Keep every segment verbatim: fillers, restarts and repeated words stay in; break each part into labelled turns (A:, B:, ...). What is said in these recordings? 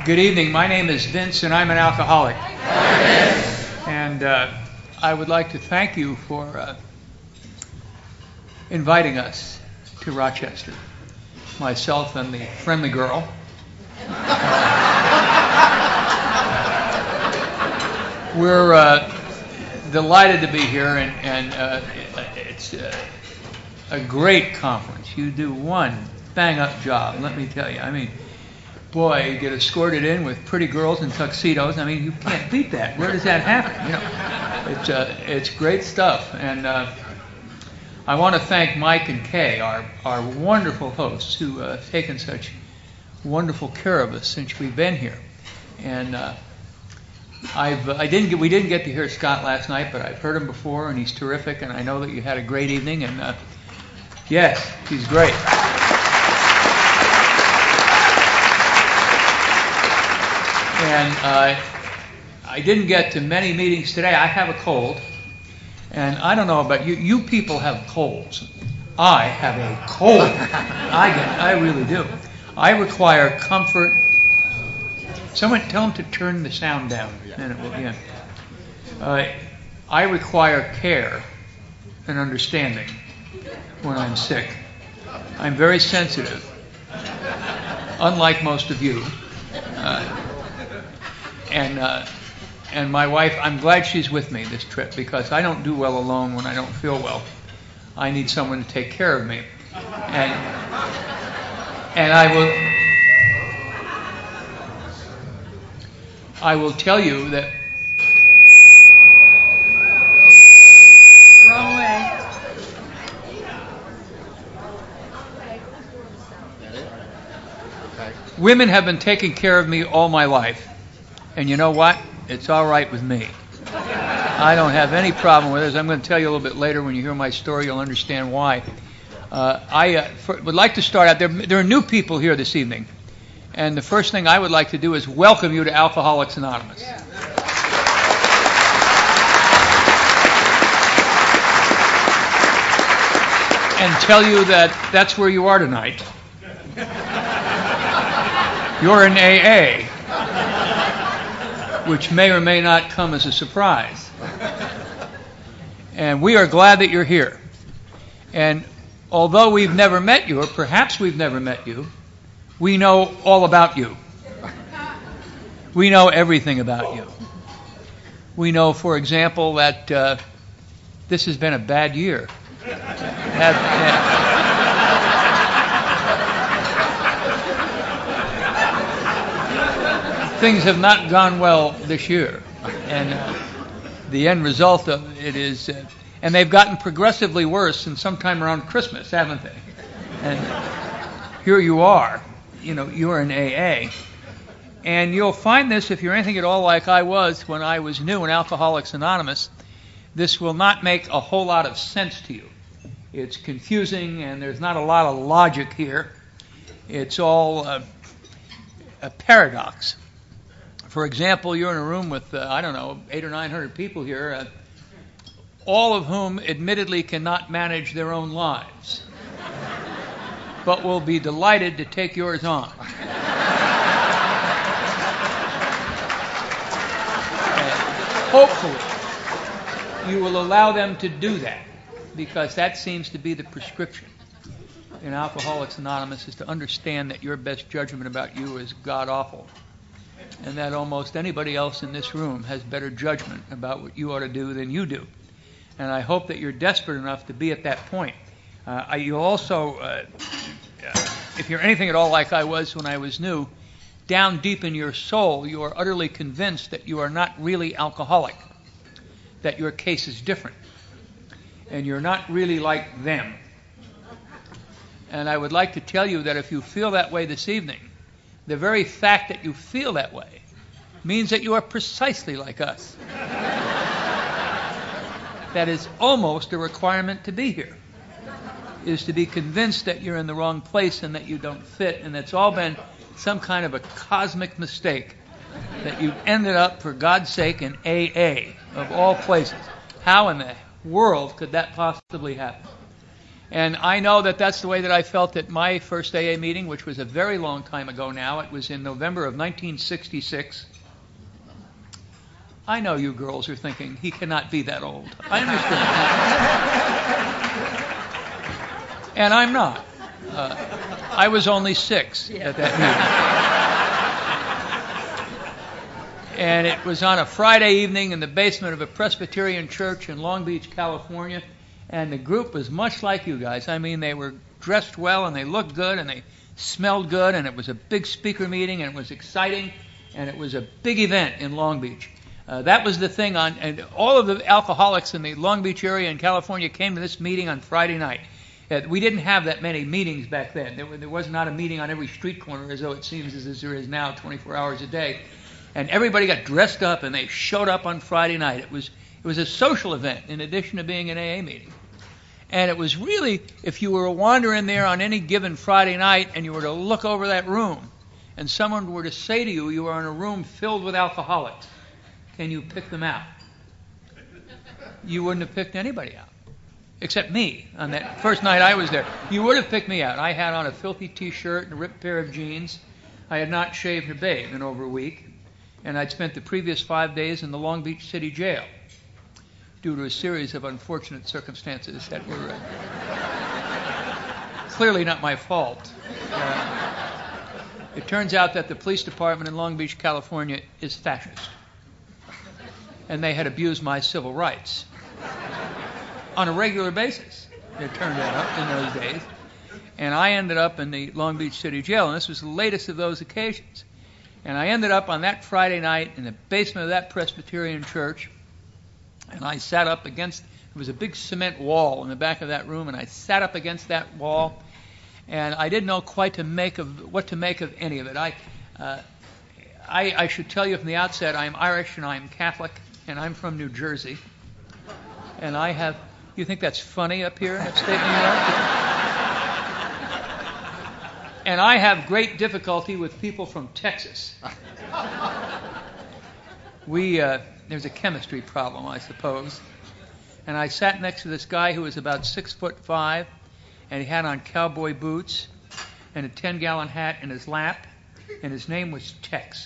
A: Good evening. My name is Vince, and I'm an alcoholic. And uh, I would like to thank you for uh, inviting us to Rochester, myself and the friendly girl. We're uh, delighted to be here, and, and uh, it's uh, a great conference. You do one bang-up job, let me tell you. I mean, boy, you get escorted in with pretty girls in tuxedos. I mean, you can't beat that. Where does that happen? You know, it's uh, it's great stuff. And uh, I want to thank Mike and Kay, our our wonderful hosts, who uh, have taken such wonderful care of us since we've been here. And uh, I've I didn't get, we didn't get to hear Scott last night, but I've heard him before, and he's terrific. And I know that you had a great evening. And uh, yes, he's great. And uh, I didn't get to many meetings today. I have a cold, and I don't know about you. You people have colds. I have a cold. I get, I really do. I require comfort. Someone tell them to turn the sound down, and it will begin. Uh, I require care and understanding when I'm sick. I'm very sensitive, unlike most of you. Uh, And uh, and my wife, I'm glad she's with me this trip, because I don't do well alone when I don't feel well. I need someone to take care of me. And and I will I will tell you that
B: wrong way.
A: Women have been taking care of me all my life. And you know what? It's all right with me. I don't have any problem with it. I'm going to tell you a little bit later. When you hear my story, you'll understand why. Uh, I uh, for, would like to start out. There, there are new people here this evening. And the first thing I would like to do is welcome you to Alcoholics Anonymous. Yeah. And tell you that that's where you are tonight. You're in A A. Which may or may not come as a surprise. And we are glad that you're here. And although we've never met you, or perhaps we've never met you, we know all about you. We know everything about you. We know, for example, that uh, this has been a bad year. Have, uh, Things have not gone well this year, and uh, the end result of it is, uh, and they've gotten progressively worse since sometime around Christmas, haven't they? And here you are, you know, you're in A A, and you'll find this, if you're anything at all like I was when I was new in Alcoholics Anonymous, this will not make a whole lot of sense to you. It's confusing, and there's not a lot of logic here. It's all uh, a paradox. For example, you're in a room with, uh, I don't know, eight or nine hundred people here, uh, all of whom admittedly cannot manage their own lives, but will be delighted to take yours on. And hopefully, you will allow them to do that, because that seems to be the prescription in Alcoholics Anonymous, is to understand that your best judgment about you is god-awful. And that almost anybody else in this room has better judgment about what you ought to do than you do. And I hope that you're desperate enough to be at that point. Uh, you also, uh, if you're anything at all like I was when I was new, down deep in your soul, you are utterly convinced that you are not really alcoholic, that your case is different, and you're not really like them. And I would like to tell you that if you feel that way this evening, the very fact that you feel that way means that you are precisely like us. That is almost a requirement to be here, is to be convinced that you're in the wrong place and that you don't fit, and it's all been some kind of a cosmic mistake, that you've ended up, for God's sake, in A A, of all places. How in the world could that possibly happen? And I know that that's the way that I felt at my first A A meeting, which was a very long time ago now. It was in November of nineteen sixty-six. I know you girls are thinking, he cannot be that old. I understand. And I'm not. Uh, I was only six at that meeting. And it was on a Friday evening in the basement of a Presbyterian church in Long Beach, California. And the group was much like you guys. I mean, they were dressed well, and they looked good, and they smelled good, and it was a big speaker meeting, and it was exciting, and it was a big event in Long Beach. Uh, that was the thing on, and all of the alcoholics in the Long Beach area in California came to this meeting on Friday night. Uh, we didn't have that many meetings back then. There, there was not a meeting on every street corner, as though it seems as there is now, twenty-four hours a day. And everybody got dressed up, and they showed up on Friday night. It was it was a social event in addition to being an A A meeting. And it was really, if you were wandering there on any given Friday night and you were to look over that room and someone were to say to you, you are in a room filled with alcoholics, can you pick them out? You wouldn't have picked anybody out, except me on that first night I was there. You would have picked me out. I had on a filthy T-shirt and a ripped pair of jeans. I had not shaved or bathed in over a week. And I'd spent the previous five days in the Long Beach City Jail, due to a series of unfortunate circumstances that were uh, clearly not my fault. Uh, it turns out that the police department in Long Beach, California is fascist. And they had abused my civil rights on a regular basis, it turned out, in those days. And I ended up in the Long Beach City Jail, and this was the latest of those occasions. And I ended up on that Friday night in the basement of that Presbyterian church. And I sat up against, there was a big cement wall in the back of that room, and I sat up against that wall, and I didn't know quite to make of what to make of any of it. I, uh, I, I should tell you from the outset, I'm Irish and I'm Catholic, and I'm from New Jersey. And I have, you think that's funny up here in upstate New York? And I have great difficulty with people from Texas. We, uh, there's a chemistry problem, I suppose. And I sat next to this guy who was about six foot five, and he had on cowboy boots and a ten-gallon hat in his lap, and his name was Tex.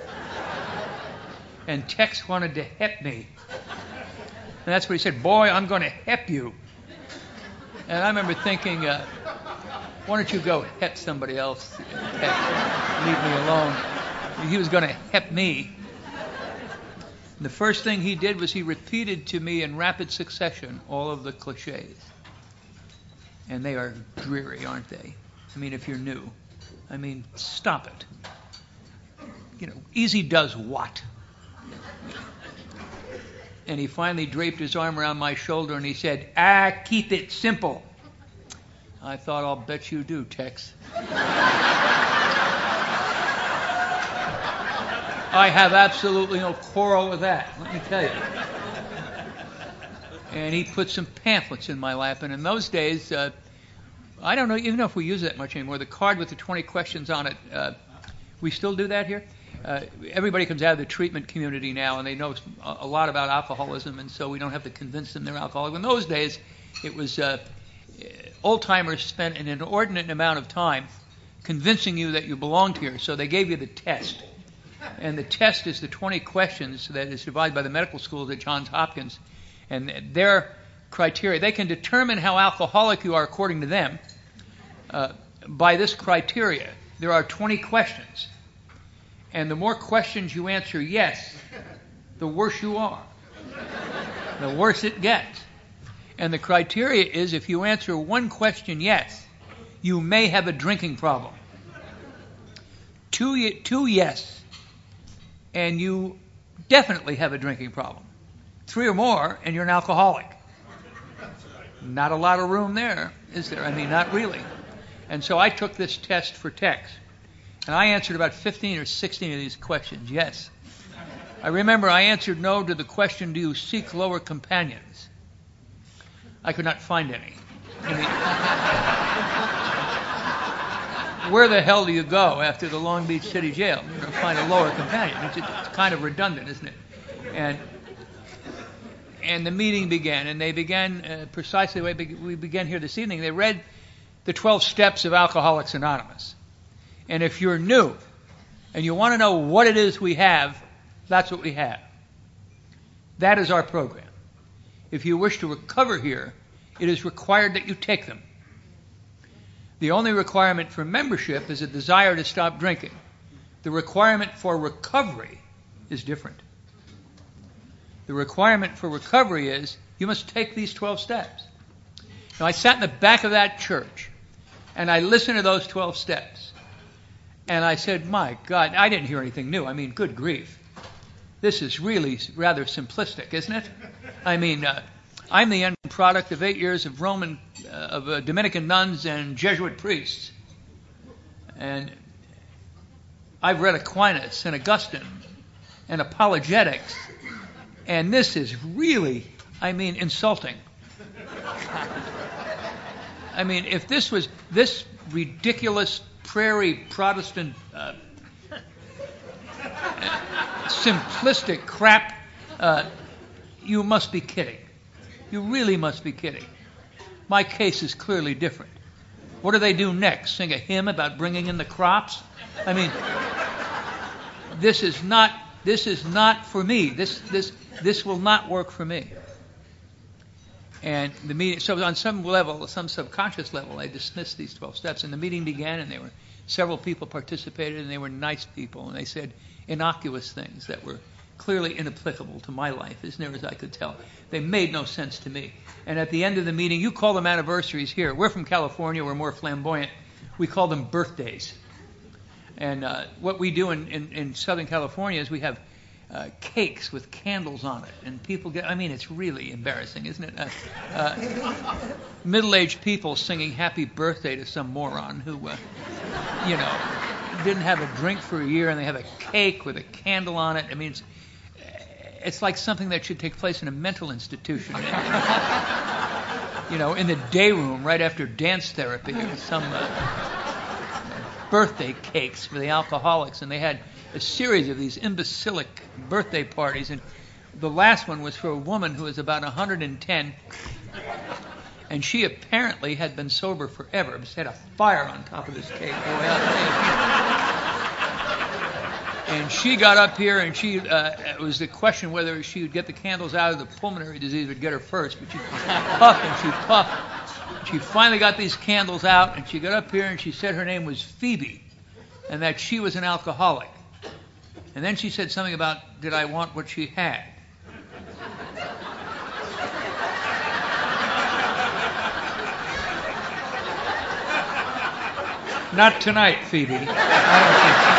A: And Tex wanted to hep me. And that's what he said, boy, I'm going to hep you. And I remember thinking, uh, why don't you go hep somebody else, Tex? Leave me alone. He was going to hep me. The first thing he did was he repeated to me in rapid succession all of the cliches. And they are dreary, aren't they? I mean, if you're new. I mean, stop it. You know, easy does what? And he finally draped his arm around my shoulder and he said, ah, keep it simple. I thought, I'll bet you do, Tex. I have absolutely no quarrel with that, let me tell you. And he put some pamphlets in my lap, and in those days, uh, I don't know, even know if we use that much anymore, the card with the twenty questions on it, uh, we still do that here? Uh, everybody comes out of the treatment community now, and they know a lot about alcoholism, and so we don't have to convince them they're alcoholic. In those days, it was uh, old-timers spent an inordinate amount of time convincing you that you belonged here, so they gave you the test. And the test is the twenty questions that is divided by the medical schools at Johns Hopkins. And their criteria, they can determine how alcoholic you are according to them uh, by this criteria. There are twenty questions. And the more questions you answer yes, the worse you are. The worse it gets. And the criteria is if you answer one question yes, you may have a drinking problem. Two, two yes, and you definitely have a drinking problem. Three or more, and you're an alcoholic. Not a lot of room there, is there? I mean, not really. And so I took this test for Tex, and I answered about fifteen or sixteen of these questions, yes. I remember I answered no to the question, do you seek lower companions? I could not find any. I mean, where the hell do you go after the Long Beach City Jail? You're going to find a lower companion. It's, it's kind of redundant, isn't it? And and the meeting began, and they began uh, precisely the way be- we began here this evening. They read the twelve steps of Alcoholics Anonymous. And if you're new and you want to know what it is we have, that's what we have. That is our program. If you wish to recover here, it is required that you take them. The only requirement for membership is a desire to stop drinking. The requirement for recovery is different. The requirement for recovery is you must take these twelve steps. Now, I sat in the back of that church, and I listened to those twelve steps. And I said, my God, I didn't hear anything new. I mean, good grief. This is really rather simplistic, isn't it? I mean, uh, I'm the end product of eight years of Roman, uh, of uh, Dominican nuns and Jesuit priests. And I've read Aquinas and Augustine and apologetics. And this is really, I mean, insulting. I mean, if this was this ridiculous prairie Protestant uh, simplistic crap, uh, you must be kidding. You really must be kidding. My case is clearly different. What do they do next? Sing a hymn about bringing in the crops? I mean, this is not this is not for me. This this this will not work for me. And the meeting, so on some level, some subconscious level, I dismissed these twelve steps. And the meeting began, and there were several people participated, and they were nice people, and they said innocuous things that were clearly inapplicable to my life, as near as I could tell. They made no sense to me. And at the end of the meeting, you call them anniversaries here. We're from California. We're more flamboyant. We call them birthdays. And uh, what we do in, in, in Southern California is we have Uh, cakes with candles on it, and people get, I mean, it's really embarrassing, isn't it? Uh, uh, middle-aged people singing happy birthday to some moron who, uh, you know, didn't have a drink for a year, and they have a cake with a candle on it. I mean, it's, it's like something that should take place in a mental institution. You know, in the day room right after dance therapy, or some uh, birthday cakes for the alcoholics, and they had a series of these imbecilic birthday parties, and the last one was for a woman who was about one hundred ten, and she apparently had been sober forever. She had a fire on top of this cake. Boy, and she got up here, and she uh, it was the question whether she would get the candles out of the pulmonary disease would get her first, but she puffed and she puffed. She finally got these candles out, and she got up here, and she said her name was Phoebe, and that she was an alcoholic. And then she said something about, did I want what she had? Not tonight, Phoebe. I don't think so.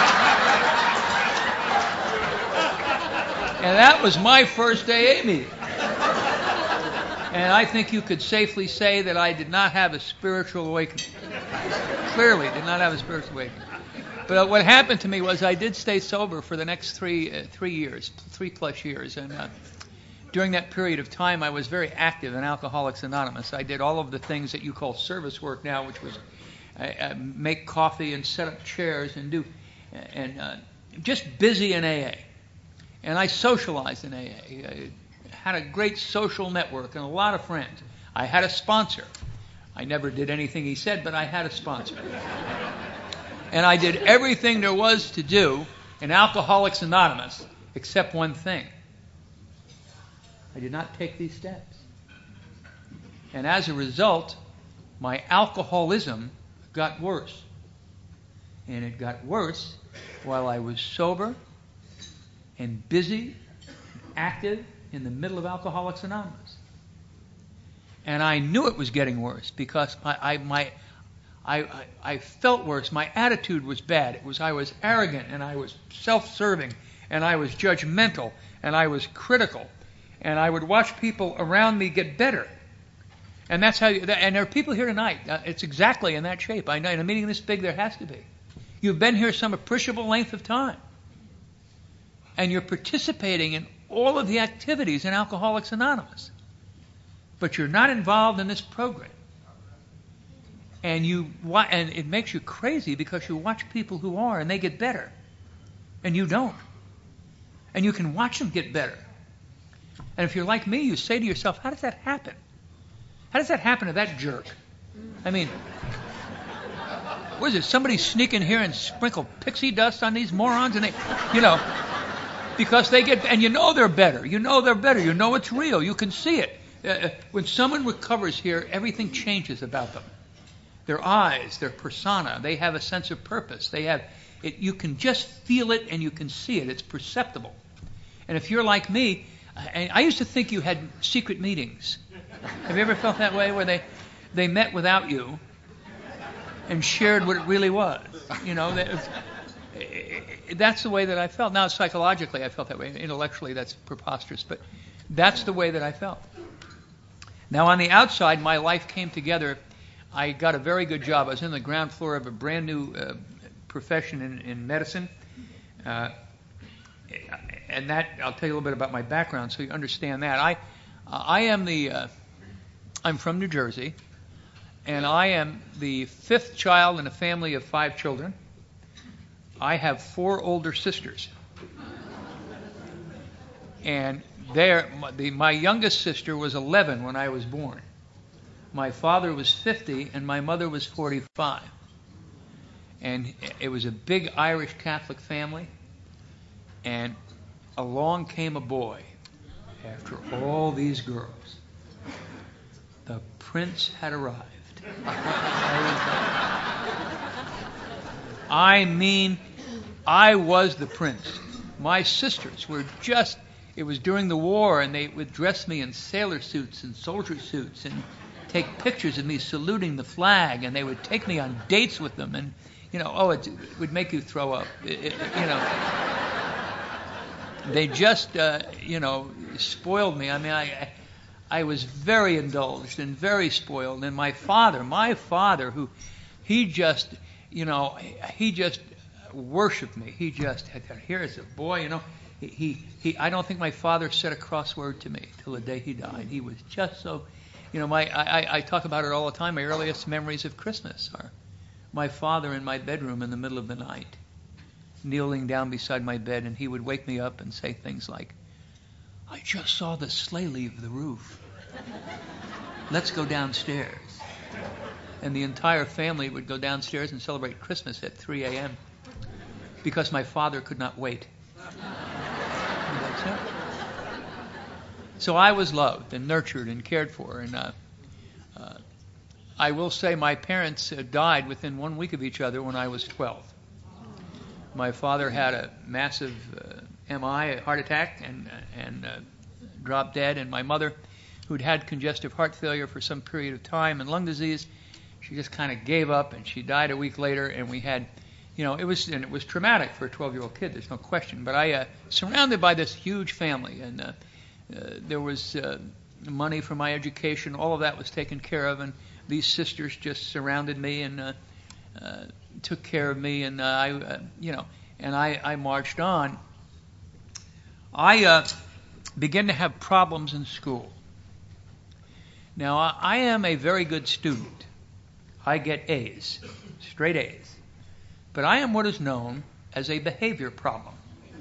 A: And that was my first A A meeting. And I think you could safely say that I did not have a spiritual awakening. Clearly did not have a spiritual awakening. But what happened to me was I did stay sober for the next three uh, three years, three plus years. And uh, during that period of time, I was very active in Alcoholics Anonymous. I did all of the things that you call service work now, which was uh, uh, make coffee and set up chairs and do, and uh, just busy in A A. And I socialized in A A. I had a great social network and a lot of friends. I had a sponsor. I never did anything he said, but I had a sponsor. And I did everything there was to do in Alcoholics Anonymous except one thing. I did not take these steps. And as a result, my alcoholism got worse. And it got worse while I was sober and busy and active in the middle of Alcoholics Anonymous. And I knew it was getting worse because my, I, my, I, I, I felt worse. My attitude was bad. It was I was arrogant, and I was self-serving, and I was judgmental, and I was critical, and I would watch people around me get better. And that's how. You, and there are people here tonight. Uh, it's exactly in that shape. I know in a meeting this big, there has to be. You've been here some appreciable length of time, and you're participating in all of the activities in Alcoholics Anonymous, but you're not involved in this program. And you and it makes you crazy because you watch people who are and they get better, and you don't. And you can watch them get better. And if you're like me, you say to yourself, how does that happen? How does that happen to that jerk? I mean, what is it? Somebody sneak in here and sprinkle pixie dust on these morons, and they, you know, because they get, and you know they're better. You know they're better. You know it's real. You can see it. Uh, when someone recovers here, everything changes about them. Their eyes, their persona, they have a sense of purpose. They have, it, you can just feel it and you can see it. It's perceptible. And if you're like me, I, I used to think you had secret meetings. Have you ever felt that way, where they, they met without you and shared what it really was? You know, that, that's the way that I felt. Now, psychologically, I felt that way. Intellectually, that's preposterous. But that's the way that I felt. Now, on the outside, my life came together. I got a very good job. I was in the ground floor of a brand new uh, profession in, in medicine. Uh, and that, I'll tell you a little bit about my background so you understand that. I, uh, I am the, uh, I'm from New Jersey, and I am the fifth child in a family of five children. I have four older sisters. And there, the, my youngest sister was eleven when I was born. My father was fifty, and my mother was forty-five. And it was a big Irish Catholic family. And along came a boy after all these girls. The prince had arrived. I mean, I was the prince. My sisters were just, it was during the war, and they would dress me in sailor suits and soldier suits and take pictures of me saluting the flag, and they would take me on dates with them, and, you know, oh, it, it would make you throw up, it, it, you know. They just, uh, you know, spoiled me. I mean, I, I was very indulged and very spoiled. And my father, my father, who, he just, you know, he just worshipped me. He just, here's a boy, you know. He, he, he, I don't think my father said a cross word to me till the day he died. He was just so, you know, my, I, I talk about it all the time. My earliest memories of Christmas are my father in my bedroom in the middle of the night, kneeling down beside my bed, and he would wake me up and say things like, I just saw the sleigh leave the roof. Let's go downstairs. And the entire family would go downstairs and celebrate Christmas at three a.m. because my father could not wait. That's it. So I was loved and nurtured and cared for. And uh, uh, I will say my parents uh, died within one week of each other when I was twelve. My father had a massive uh, M I, a heart attack, and and uh, dropped dead. And my mother, who'd had congestive heart failure for some period of time and lung disease, she just kind of gave up, and she died a week later. And we had, you know, it was and it was traumatic for a twelve-year-old kid. There's no question. But I, uh, surrounded by this huge family, and uh, uh, there was uh, money for my education. All of that was taken care of, and these sisters just surrounded me and uh, uh, took care of me, and uh, I, uh, you know, and I, I marched on. I uh, began to have problems in school. Now, I, I am a very good student. I get A's, straight A's. But I am what is known as a behavior problem.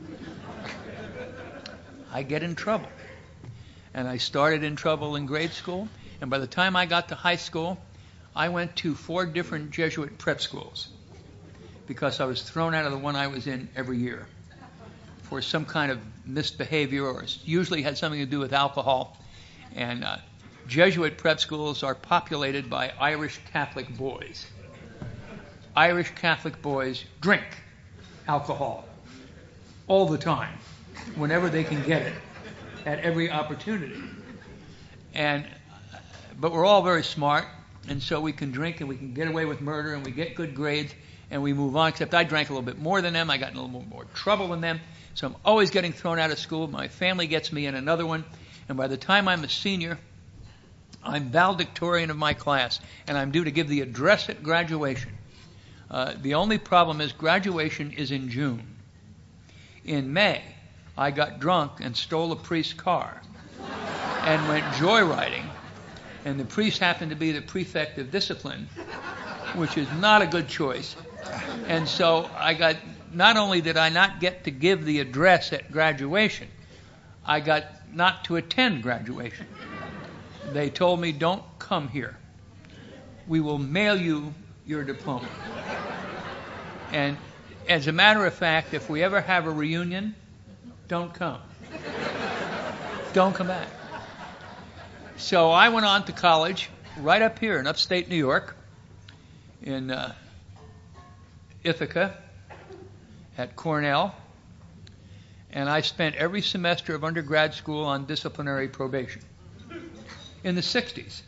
A: I get in trouble. And I started in trouble in grade school, and by the time I got to high school, I went to four different Jesuit prep schools because I was thrown out of the one I was in every year for some kind of misbehavior, or usually had something to do with alcohol. And uh, Jesuit prep schools are populated by Irish Catholic boys. Irish Catholic boys drink alcohol all the time, whenever they can get it, at every opportunity. And but we're all very smart, and so we can drink and we can get away with murder and we get good grades and we move on, except I drank a little bit more than them. I got in a little more, more trouble than them. So I'm always getting thrown out of school. My family gets me in another one. And by the time I'm a senior, I'm valedictorian of my class, and I'm due to give the address at graduation. Uh, the only problem is graduation is in June. In May, I got drunk and stole a priest's car and went joyriding. And the priest happened to be the prefect of discipline, which is not a good choice. And so I got, not only did I not get to give the address at graduation, I got not to attend graduation. They told me, don't come here. We will mail you your diploma. And as a matter of fact, if we ever have a reunion, don't come. Don't come back. So I went on to college right up here in upstate New York, in uh, Ithaca, at Cornell. And I spent every semester of undergrad school on disciplinary probation in the sixties.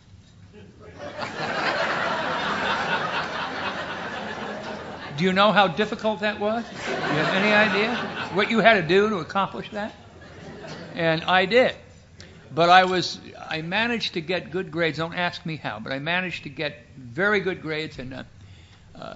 A: Do you know how difficult that was? Do you have any idea what you had to do to accomplish that? And I did. But I was, I managed to get good grades. Don't ask me how, but I managed to get very good grades. And uh, uh,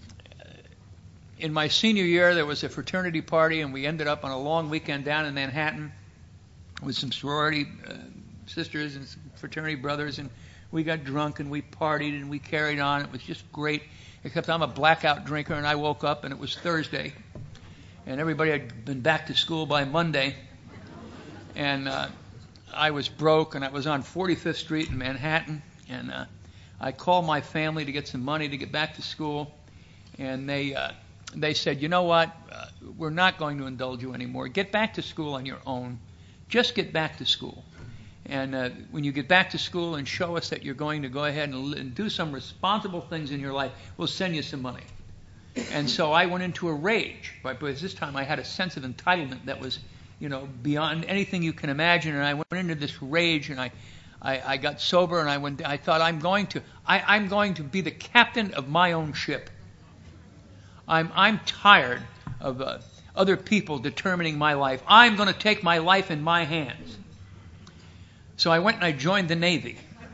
A: in my senior year, there was a fraternity party, and we ended up on a long weekend down in Manhattan with some sorority uh, sisters and some fraternity brothers, and we got drunk and we partied and we carried on. It was just great, except I'm a blackout drinker, and I woke up and it was Thursday, and everybody had been back to school by Monday, and uh, I was broke, and I was on forty-fifth Street in Manhattan, and uh, I called my family to get some money to get back to school, and they uh, they said, you know what, uh, we're not going to indulge you anymore. Get back to school on your own. Just get back to school. And uh, when you get back to school and show us that you're going to go ahead and, and do some responsible things in your life, we'll send you some money. And so I went into a rage, but because this time I had a sense of entitlement that was, you know, beyond anything you can imagine. And I went into this rage, and I, I, I got sober, and I went. I thought I'm going to, I, I'm going to be the captain of my own ship. I'm, I'm tired of uh, other people determining my life. I'm going to take my life in my hands. So I went and I joined the Navy.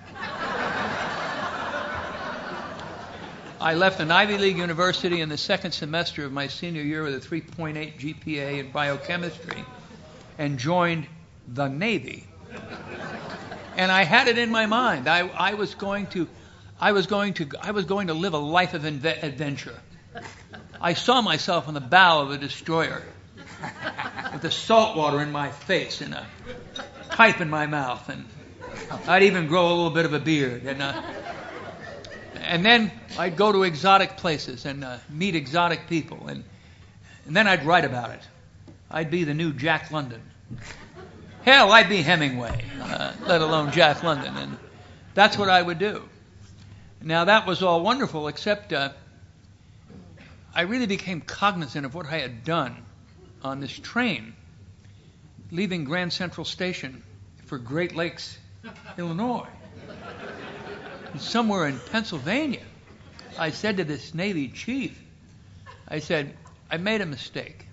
A: I left an Ivy League university in the second semester of my senior year with a three point eight G P A in biochemistry and joined the Navy. And I had it in my mind. I, I was going to, I was going to, I was going to live a life of inve- adventure. I saw myself on the bow of a destroyer with the salt water in my face and a pipe in my mouth, and I'd even grow a little bit of a beard, and uh, and then I'd go to exotic places and uh, meet exotic people, and and then I'd write about it. I'd be the new Jack London. Hell, I'd be Hemingway, uh, let alone Jack London, and that's what I would do. Now that was all wonderful, except uh, I really became cognizant of what I had done on this train leaving Grand Central Station for Great Lakes, Illinois. And somewhere in Pennsylvania, I said to this Navy chief, I said, I made a mistake.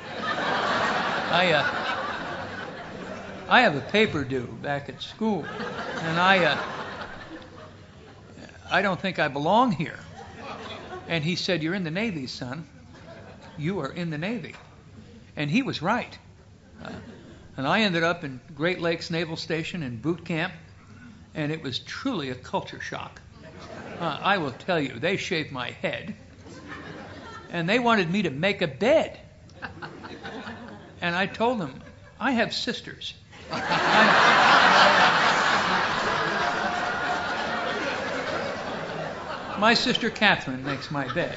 A: I uh, I have a paper due back at school, and I uh, I don't think I belong here. And he said, you're in the Navy, son. You are in the Navy. And he was right. Uh, And I ended up in Great Lakes Naval Station in boot camp, and it was truly a culture shock. Uh, I will tell you, they shaved my head, and they wanted me to make a bed. And I told them, I have sisters. My sister Catherine makes my bed.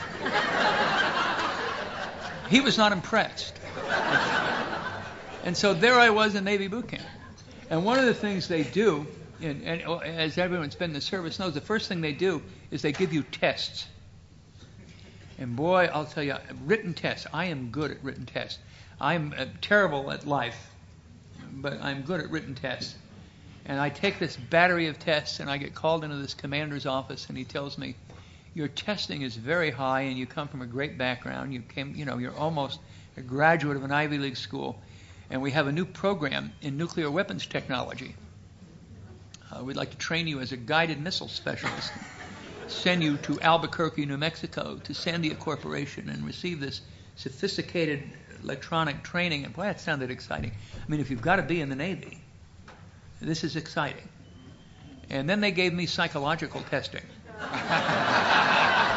A: He was not impressed. And so there I was in Navy boot camp. And one of the things they do, and, and as everyone's been in the service knows, the first thing they do is they give you tests. And boy, I'll tell you, written tests. I am good at written tests. I'm uh, terrible at life, but I'm good at written tests. And I take this battery of tests, and I get called into this commander's office, and he tells me, your testing is very high, and you come from a great background. You came, you know, you're almost a graduate of an Ivy League school. And we have a new program in nuclear weapons technology. Uh, we'd like to train you as a guided missile specialist, send you to Albuquerque, New Mexico, to Sandia Corporation, and receive this sophisticated electronic training. And boy, that sounded exciting. I mean, if you've got to be in the Navy, this is exciting. And then they gave me psychological testing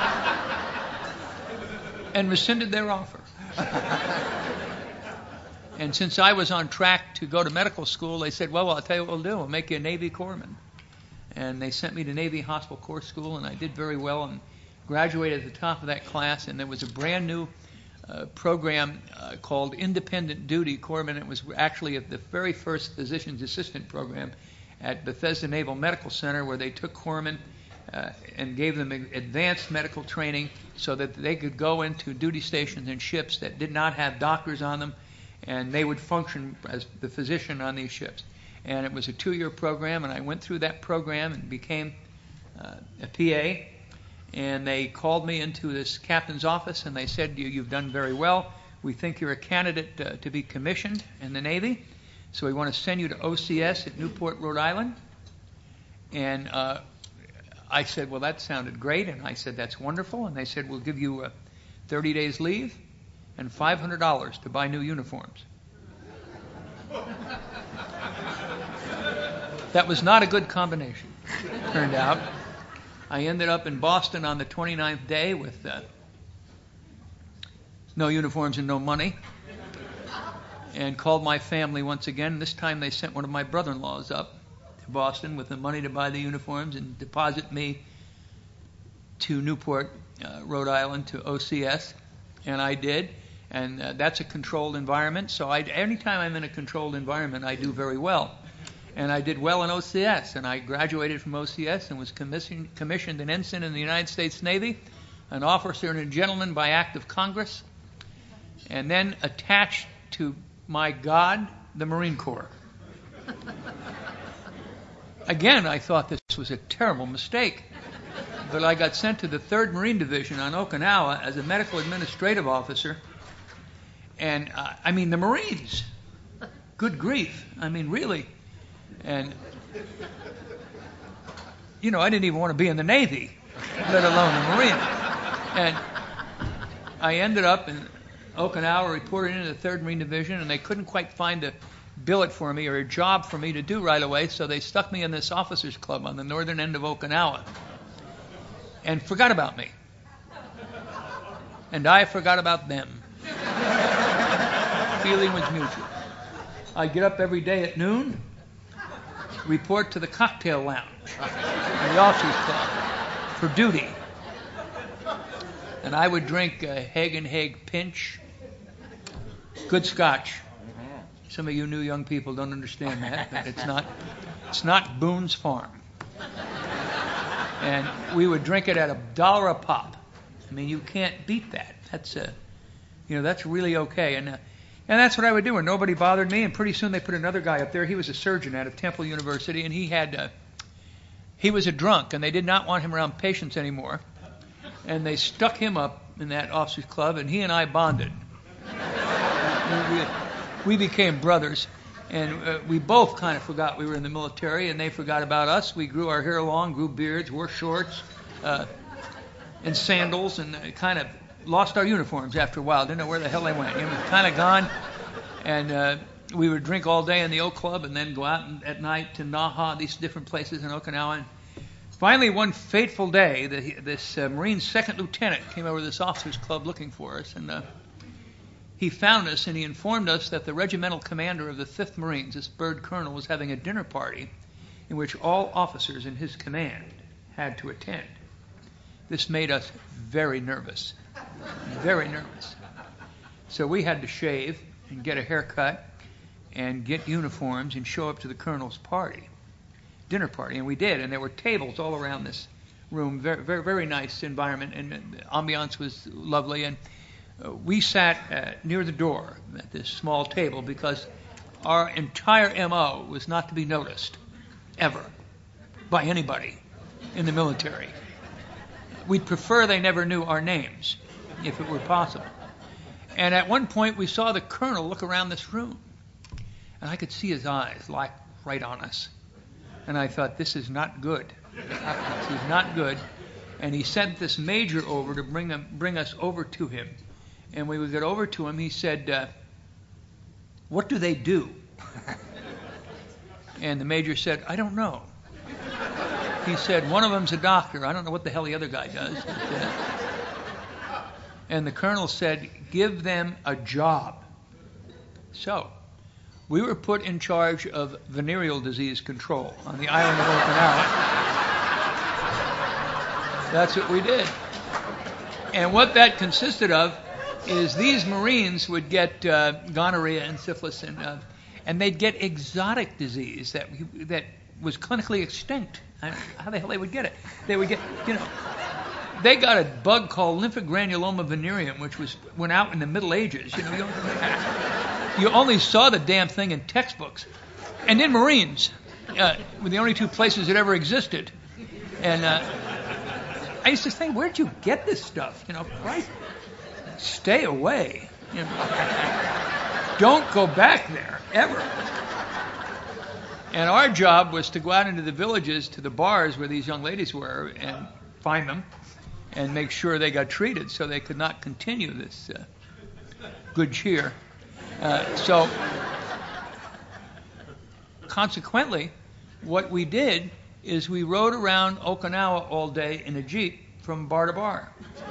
A: and rescinded their offer. And since I was on track to go to medical school, they said, well, well, I'll tell you what we'll do. We'll make you a Navy corpsman. And they sent me to Navy Hospital Corps School, and I did very well and graduated at the top of that class. And there was a brand new uh, program uh, called Independent Duty Corpsman. It was actually the very first physician's assistant program at Bethesda Naval Medical Center, where they took corpsmen uh, and gave them advanced medical training so that they could go into duty stations and ships that did not have doctors on them, and they would function as the physician on these ships. And it was a two-year program, and I went through that program and became uh, a P A. And they called me into this captain's office, and they said, you, you've done very well. We think you're a candidate uh, to be commissioned in the Navy, so we want to send you to O C S at Newport, Rhode Island. And uh, I said, well, that sounded great. And I said, that's wonderful. And they said, we'll give you uh, thirty days leave and five hundred dollars to buy new uniforms. That was not a good combination, turned out. I ended up in Boston on the twenty-ninth day with uh, no uniforms and no money, and called my family once again. This time they sent one of my brother-in-laws up to Boston with the money to buy the uniforms and deposit me to Newport, uh, Rhode Island, to O C S, and I did. And uh, that's a controlled environment, so I, anytime I'm in a controlled environment, I do very well. And I did well in O C S, and I graduated from O C S and was commissioned, commissioned an ensign in the United States Navy, an officer and a gentleman by act of Congress, and then attached to my God, the Marine Corps. Again, I thought this was a terrible mistake, but I got sent to the third Marine Division on Okinawa as a medical administrative officer, and uh, I mean, the Marines, good grief, I mean, really. And, you know, I didn't even want to be in the Navy, let alone the Marine. And I ended up in Okinawa, reported into the third Marine Division, and they couldn't quite find a billet for me or a job for me to do right away, so they stuck me in this officers' club on the northern end of Okinawa and forgot about me. And I forgot about them. Feeling was mutual. I'd get up every day at noon, report to the cocktail lounge in the officers' club for duty. And I would drink a Haig and Haig Pinch, good scotch. Some of you new young people don't understand that. But it's not, it's not Boone's Farm. And we would drink it at a dollar a pop. I mean, you can't beat that. That's a, you know, that's really okay. And uh, And that's what I would do, and nobody bothered me. And pretty soon they put another guy up there. He was a surgeon out of Temple University, and he had, uh, he was a drunk, and they did not want him around patients anymore. And they stuck him up in that officers' club, and he and I bonded. we, we, we became brothers, and uh, we both kind of forgot we were in the military, and they forgot about us. We grew our hair long, grew beards, wore shorts, uh, and sandals, and uh, kind of lost our uniforms after a while. Didn't know where the hell they went. It was kind of gone. And uh, we would drink all day in the O Club and then go out and, at night to Naha, these different places in Okinawa. And finally, one fateful day, the, this uh, Marine second lieutenant came over to this officers' club looking for us. And uh, he found us and he informed us that the regimental commander of the fifth Marines, this bird colonel, was having a dinner party in which all officers in his command had to attend. This made us very nervous. Very nervous. So we had to shave and get a haircut and get uniforms and show up to the colonel's party, dinner party, and we did. And there were tables all around this room, very, very, very nice environment, and the ambiance was lovely. And uh, we sat uh, near the door at this small table because our entire M O was not to be noticed ever by anybody in the military. We'd prefer they never knew our names, if it were possible. And at one point, we saw the colonel look around this room. And I could see his eyes locked right on us. And I thought, this is not good. This is not good. And he sent this major over to bring, him, bring us over to him. And when we got over to him, he said, uh, what do they do? And the major said, I don't know. He said, one of them's a doctor. I don't know what the hell the other guy does. But, uh, and the colonel said, give them a job. So, we were put in charge of venereal disease control on the island of Okinawa. That's what we did. And what that consisted of is these Marines would get uh, gonorrhea and syphilis, and uh, and they'd get exotic disease that that was clinically extinct. I don't know how the hell they would get it? They would get, you know, they got a bug called lymphogranuloma venereum, which was went out in the Middle Ages. You know, you, you only saw the damn thing in textbooks, and in Marines uh, were the only two places it ever existed. And uh, I used to think, where'd you get this stuff? You know, Christ, stay away. You know, don't go back there ever. And our job was to go out into the villages to the bars where these young ladies were and find them and make sure they got treated so they could not continue this uh, good cheer. Uh, so, consequently, what we did is we rode around Okinawa all day in a Jeep from bar to bar.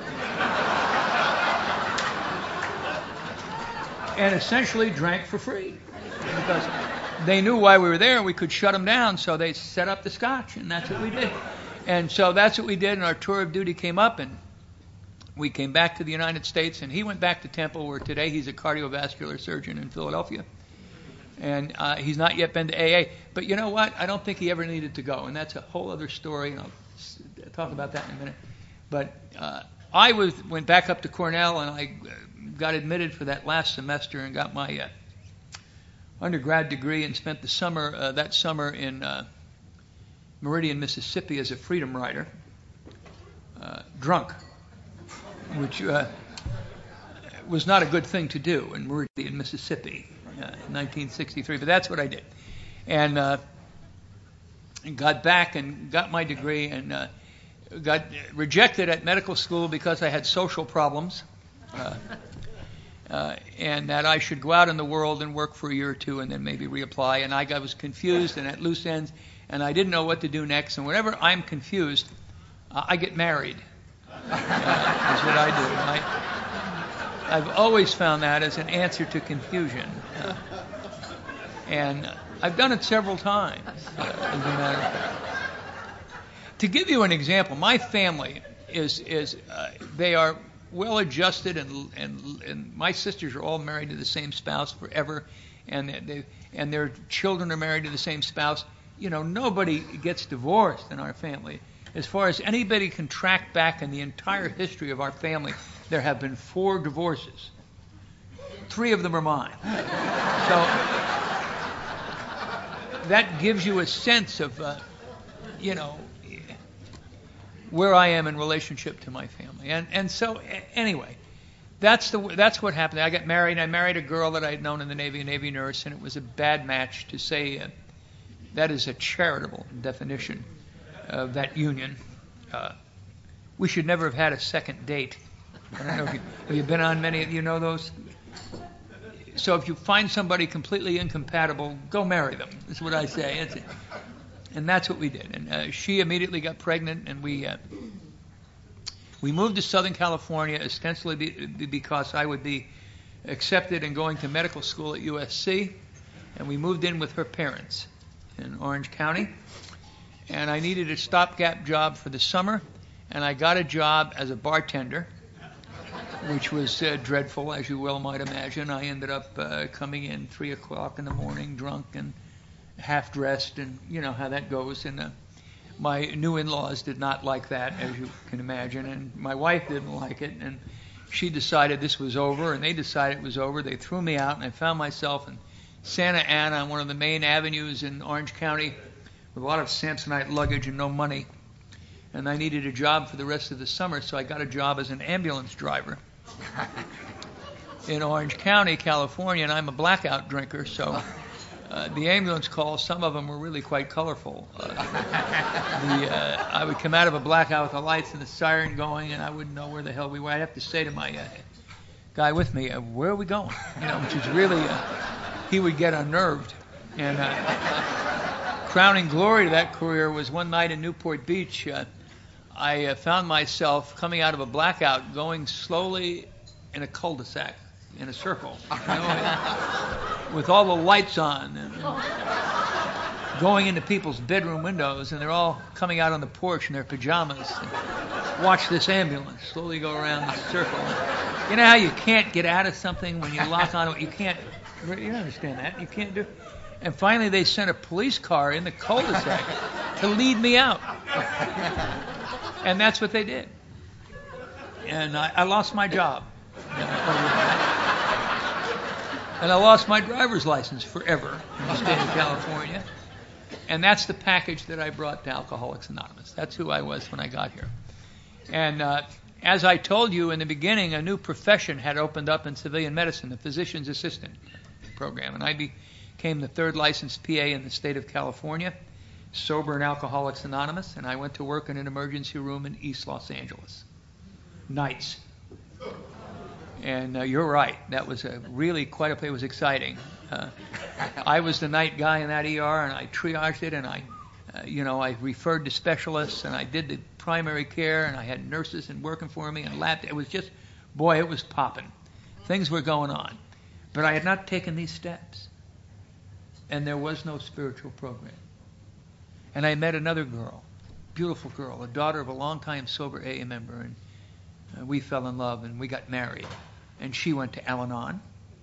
A: And essentially drank for free. Because they knew why we were there, we could shut them down, so they set up the scotch, and that's what we did. And so that's what we did, and our tour of duty came up, and we came back to the United States, and he went back to Temple, where today he's a cardiovascular surgeon in Philadelphia. And uh, he's not yet been to A A. But you know what? I don't think he ever needed to go, and that's a whole other story, and I'll talk about that in a minute. But uh, I was went back up to Cornell, and I got admitted for that last semester and got my uh, undergrad degree and spent the summer uh, that summer in uh, Meridian, Mississippi as a freedom rider, uh, drunk, which uh, was not a good thing to do in Meridian, Mississippi. Uh, in nineteen sixty-three, but that's what I did, and, uh, and got back and got my degree, and uh, got rejected at medical school because I had social problems, uh, uh, and that I should go out in the world and work for a year or two and then maybe reapply. And I, I was confused and at loose ends, and I didn't know what to do next. And whenever I'm confused, uh, I get married. Uh, that's what I do. I, I've always found that as an answer to confusion. Uh, and I've done it several times, uh, as a matter of fact. To give you an example, my family is, is uh, they are well adjusted, and, and and my sisters are all married to the same spouse forever, and they, and their children are married to the same spouse. You know, nobody gets divorced in our family. As far as anybody can track back in the entire history of our family, there have been four divorces. Three of them are mine. So that gives you a sense of, uh, you know, where I am in relationship to my family. And and so anyway, that's the that's what happened. I got married. I married a girl that I had known in the Navy, a Navy nurse, and it was a bad match, to say uh, that is a charitable definition of that union. Uh, we should never have had a second date. I don't know if you, have you been on many of you know those? So if you find somebody completely incompatible, go marry them. That's what I say. It's, and that's what we did. And uh, she immediately got pregnant, and we uh, we moved to Southern California ostensibly be, because I would be accepted and going to medical school at U S C. And we moved in with her parents in Orange County. And I needed a stopgap job for the summer, and I got a job as a bartender, which was uh, dreadful, as you well might imagine. I ended up uh, coming in three o'clock in the morning, drunk and half-dressed, and you know how that goes. And uh, my new in-laws did not like that, as you can imagine, and my wife didn't like it, and she decided this was over, and they decided it was over. They threw me out, and I found myself in Santa Ana on one of the main avenues in Orange County, with a lot of Samsonite luggage and no money. And I needed a job for the rest of the summer, so I got a job as an ambulance driver in Orange County, California, and I'm a blackout drinker, so uh, the ambulance calls, some of them were really quite colorful. Uh, the, uh, I would come out of a blackout with the lights and the siren going, and I wouldn't know where the hell we were. I'd have to say to my uh, guy with me, uh, where are we going? You know, which is really, uh, he would get unnerved. And uh, crowning glory to that career was one night in Newport Beach. Uh, I uh, found myself coming out of a blackout, going slowly in a cul-de-sac in a circle, you know, with all the lights on, and, and going into people's bedroom windows, and they're all coming out on the porch in their pajamas. And watch this ambulance slowly go around the circle. You know how you can't get out of something when you lock onto it? You can't. You understand that? You can't do. And finally, they sent a police car in the cul-de-sac to lead me out. And that's what they did. And I, I lost my job. And I lost my driver's license forever in the state of California. And that's the package that I brought to Alcoholics Anonymous. That's who I was when I got here. And uh, as I told you in the beginning, a new profession had opened up in civilian medicine, the physician's assistant program. And I became the third licensed P A in the state of California, sober in Alcoholics Anonymous, and I went to work in an emergency room in East Los Angeles. Nights. And uh, you're right, that was a really quite a place. It was exciting. Uh, I was the night guy in that E R, and I triaged it, and I, uh, you know, I referred to specialists, and I did the primary care, and I had nurses and working for me, and lab. It was just, boy, it was popping. Things were going on. But I had not taken these steps. And there was no spiritual program. And I met another girl, beautiful girl, a daughter of a longtime sober A A member, and uh, we fell in love, and we got married. And she went to Al-Anon.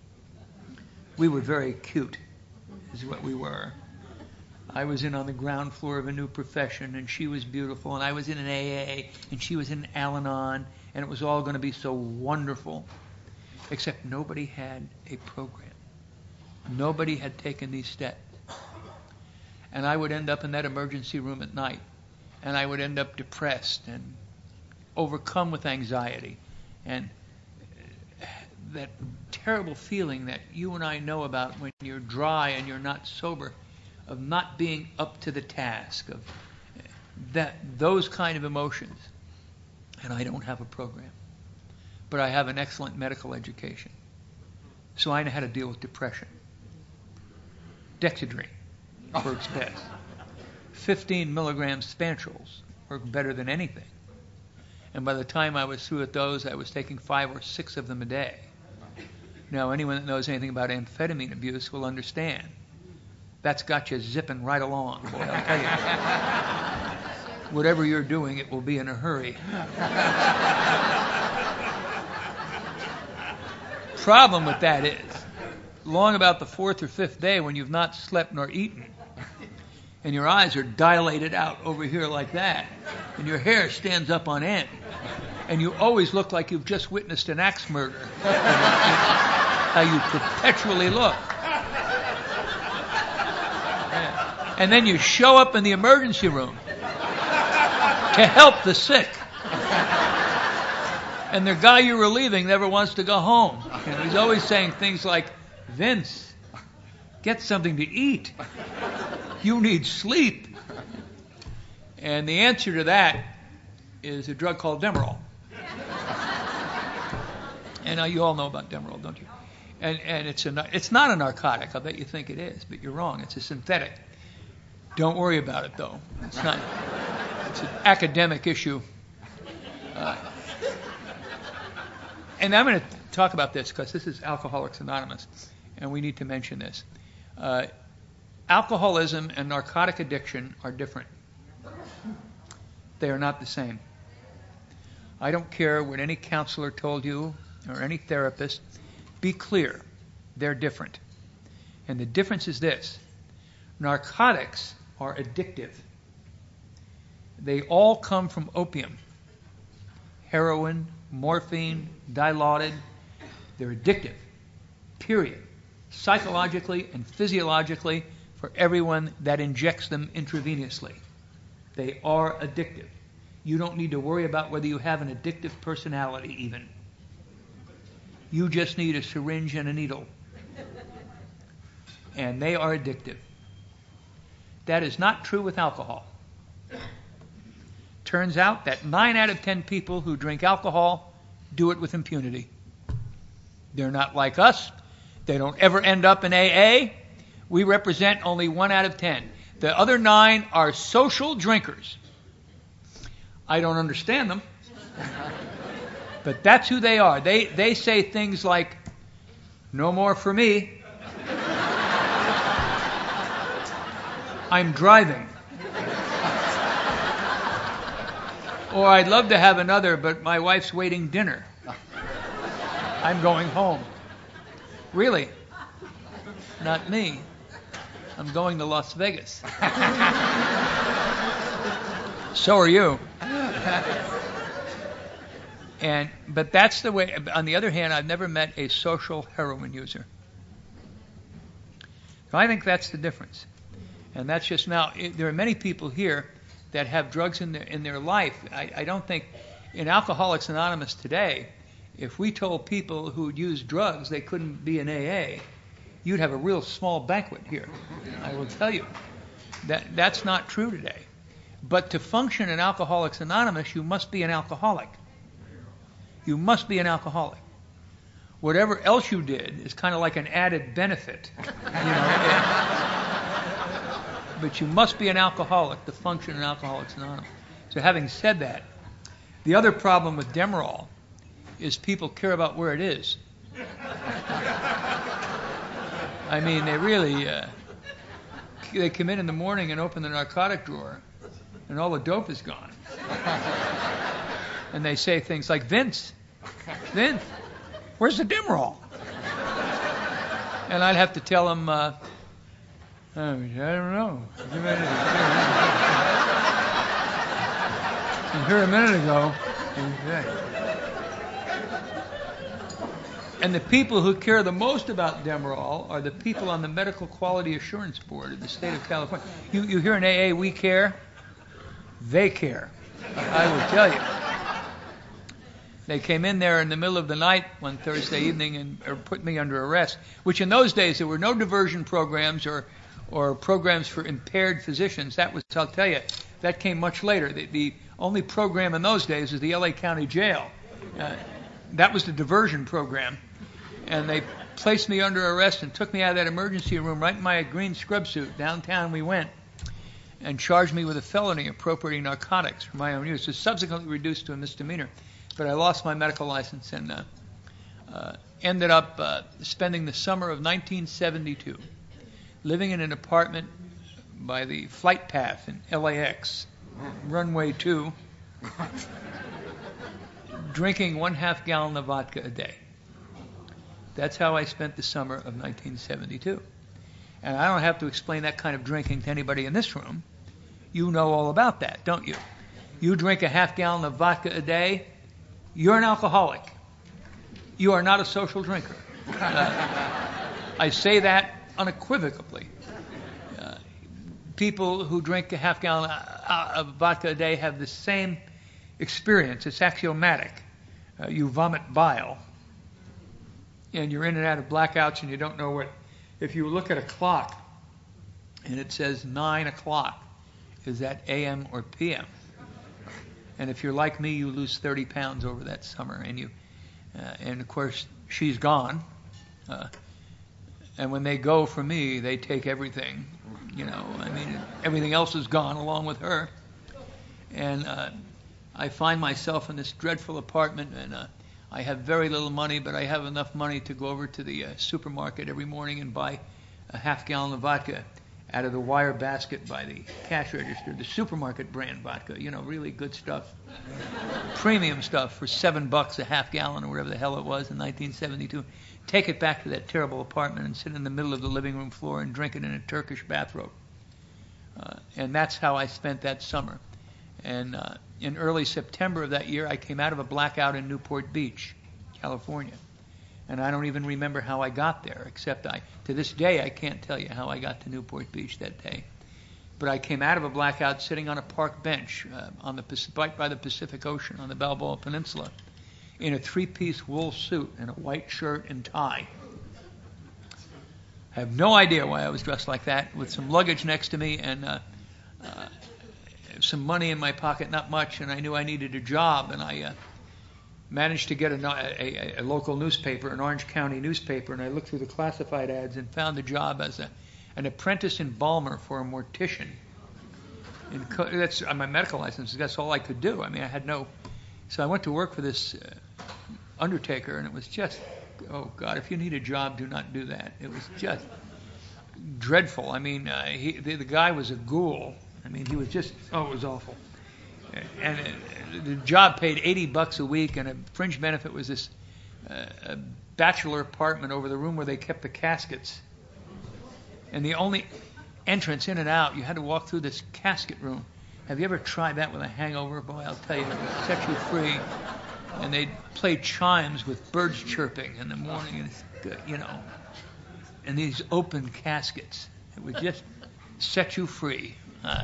A: We were very cute, is what we were. I was in on the ground floor of a new profession, and she was beautiful, and I was in an A A, and she was in Al-Anon, and it was all going to be so wonderful. Except nobody had a program. Nobody had taken these steps. And I would end up in that emergency room at night, and I would end up depressed and overcome with anxiety, and that terrible feeling that you and I know about when you're dry and you're not sober, of not being up to the task, of that those kind of emotions. And I don't have a program. But I have an excellent medical education. So I know how to deal with depression. Dexedrine works best. fifteen milligrams Spantrols work better than anything. And by the time I was through with those, I was taking five or six of them a day. Now, anyone that knows anything about amphetamine abuse will understand. That's got you zipping right along, boy, I'll tell you. Whatever you're doing, it will be in a hurry. Problem with that is, long about the fourth or fifth day when you've not slept nor eaten, and your eyes are dilated out over here like that, and your hair stands up on end, and you always look like you've just witnessed an axe murder. How you perpetually look. Yeah. And then you show up in the emergency room to help the sick. And the guy you're relieving never wants to go home. You know, he's always saying things like, Vince, get something to eat. You need sleep. And the answer to that is a drug called Demerol. And uh, you all know about Demerol, don't you? And and it's a it's not a narcotic. I bet you think it is, but you're wrong. It's a synthetic. Don't worry about it, though. It's not. It's an academic issue. Uh, and I'm going to talk about this because this is Alcoholics Anonymous, and we need to mention this. Uh, alcoholism and narcotic addiction are different. They are not the same. I don't care what any counselor told you or any therapist. Be clear, they're different. And the difference is this. Narcotics are addictive. They all come from opium. Heroin, morphine, Dilaudid. They're addictive, period. Psychologically and physiologically for everyone that injects them intravenously. They are addictive. You don't need to worry about whether you have an addictive personality even. You just need a syringe and a needle. And they are addictive. That is not true with alcohol. Turns out that nine out of ten people who drink alcohol do it with impunity. They're not like us. They don't ever end up in A A. We represent only one out of ten. The other nine are social drinkers. I don't understand them. But that's who they are. They they say things like, No more for me. I'm driving. Or I'd love to have another, but my wife's waiting dinner. I'm going home. Really? Not me. I'm going to Las Vegas. So are you. And but that's the way. On the other hand, I've never met a social heroin user. So I think that's the difference. And that's just now. It, there are many people here that have drugs in their in their life. I, I don't think in Alcoholics Anonymous today, if we told people who'd used drugs they couldn't be in A A, you'd have a real small banquet here. I will tell you that that's not true today. But to function in Alcoholics Anonymous, you must be an alcoholic. You must be an alcoholic. Whatever else you did is kind of like an added benefit, you know. But you must be an alcoholic to function in Alcoholics Anonymous. So having said that, the other problem with Demerol is people care about where it is. I mean, they really, uh, they come in in the morning and open the narcotic drawer, and all the dope is gone. And they say things like, Vince, Vince, where's the Demerol? And I'd have to tell them, uh, I don't know. Here a minute ago. And the people who care the most about Demerol are the people on the Medical Quality Assurance Board of the state of California. You, you hear in A A, we care? They care. I will tell you. They came in there in the middle of the night one Thursday evening and or put me under arrest, which in those days there were no diversion programs or or programs for impaired physicians. That was, I'll tell you, that came much later. The, the only program in those days was the L A County Jail. Uh, that was the diversion program. And they placed me under arrest and took me out of that emergency room right in my green scrub suit. Downtown we went and charged me with a felony appropriating narcotics for my own use. It was subsequently reduced to a misdemeanor. But I lost my medical license and uh, uh, ended up uh, spending the summer of nineteen seventy-two living in an apartment by the flight path in L A X, runway two, drinking one half gallon of vodka a day. That's how I spent the summer of nineteen seventy-two. And I don't have to explain that kind of drinking to anybody in this room. You know all about that, don't you? You drink a half gallon of vodka a day, you're an alcoholic. You are not a social drinker. Uh, I say that unequivocally. Uh, people who drink a half gallon of vodka a day have the same experience. It's axiomatic. Uh, you vomit bile, and you're in and out of blackouts, and you don't know what. If you look at a clock and it says nine o'clock, is that A M or P M? And if you're like me, you lose thirty pounds over that summer, and you, uh, and of course she's gone. Uh, and when they go for me, they take everything. You know, I mean, everything else is gone along with her. And uh, I find myself in this dreadful apartment, and uh, I have very little money, but I have enough money to go over to the uh, supermarket every morning and buy a half gallon of vodka out of the wire basket by the cash register, the supermarket brand vodka, you know, really good stuff. Premium stuff for seven bucks a half gallon or whatever the hell it was in nineteen seventy-two. Take it back to that terrible apartment and sit in the middle of the living room floor and drink it in a Turkish bathrobe. Uh, and that's how I spent that summer. And uh, in early September of that year, I came out of a blackout in Newport Beach, California. And I don't even remember how I got there, except I, to this day, I can't tell you how I got to Newport Beach that day. But I came out of a blackout sitting on a park bench uh, on the right by the Pacific Ocean on the Balboa Peninsula in a three-piece wool suit and a white shirt and tie. I have no idea why I was dressed like that, with some luggage next to me and uh, uh, some money in my pocket, not much, and I knew I needed a job, and I... Uh, managed to get a, a, a local newspaper, an Orange County newspaper, and I looked through the classified ads and found a job as a, an apprentice embalmer for a mortician. And co- that's on my medical license. That's all I could do. I mean, I had no... So I went to work for this uh, undertaker, and it was just oh God, if you need a job, do not do that. It was just dreadful. I mean, uh, he, the, the guy was a ghoul. I mean, he was just, oh, it was awful. And uh, the job paid eighty bucks a week, and a fringe benefit was this uh, a bachelor apartment over the room where they kept the caskets. And the only entrance in and out, you had to walk through this casket room. Have you ever tried that with a hangover? Boy, I'll tell you, it would set you free. And they'd play chimes with birds chirping in the morning, and it's good, you know. And these open caskets, it would just set you free. Uh,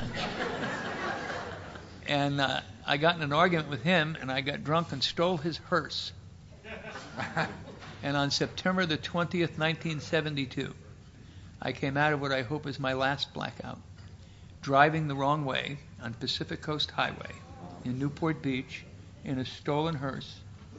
A: and uh, I got in an argument with him, and I got drunk and stole his hearse. And on September the twentieth, nineteen seventy-two, I came out of what I hope is my last blackout, driving the wrong way on Pacific Coast Highway in Newport Beach in a stolen hearse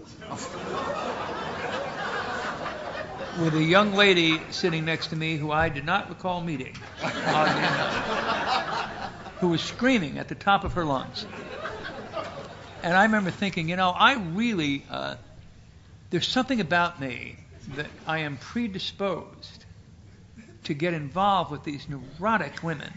A: with a young lady sitting next to me who I did not recall meeting, oddly enough, who was screaming at the top of her lungs. And I remember thinking, you know, I really, uh, there's something about me that I am predisposed to get involved with these neurotic women.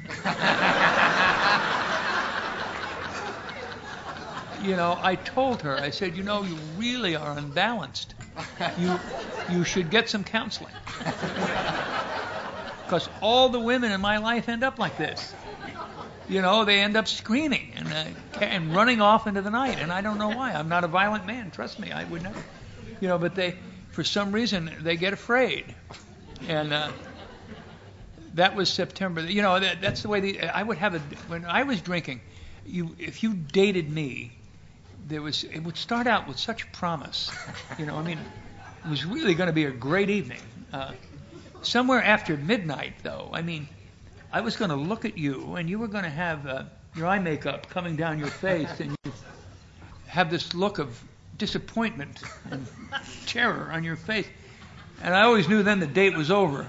A: You know, I told her, I said, you know, you really are unbalanced. You you should get some counseling. Because all the women in my life end up like this. You know, they end up screaming and, uh, and running off into the night. And I don't know why. I'm not a violent man. Trust me, I would never. You know, but they, for some reason, they get afraid. And uh, that was September. You know, that, that's the way the, I would have a, when I was drinking, you if you dated me, there was it would start out with such promise. You know, I mean, it was really going to be a great evening. Uh, somewhere after midnight, though, I mean, I was going to look at you, and you were going to have uh, your eye makeup coming down your face, and you have this look of disappointment and terror on your face. And I always knew then the date was over.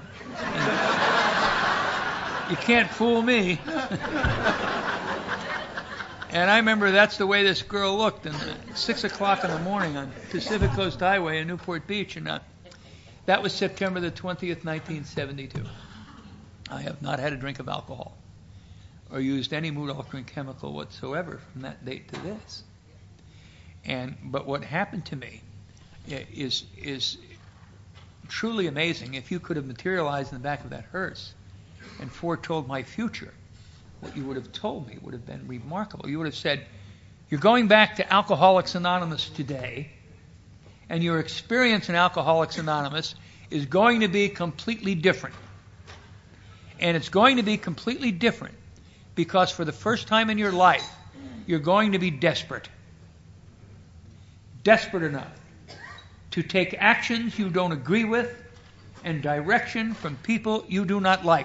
A: And you can't fool me. And I remember that's the way this girl looked. And uh, six o'clock in the morning on Pacific Coast Highway in Newport Beach, and uh, that was September the twentieth, nineteen seventy-two. I have not had a drink of alcohol or used any mood-altering chemical whatsoever from that date to this. And but what happened to me is is truly amazing. If you could have materialized in the back of that hearse and foretold my future, what you would have told me would have been remarkable. You would have said, you're going back to Alcoholics Anonymous today, and your experience in Alcoholics Anonymous is going to be completely different. And it's going to be completely different because for the first time in your life, you're going to be desperate. Desperate enough to take actions you don't agree with and direction from people you do not like.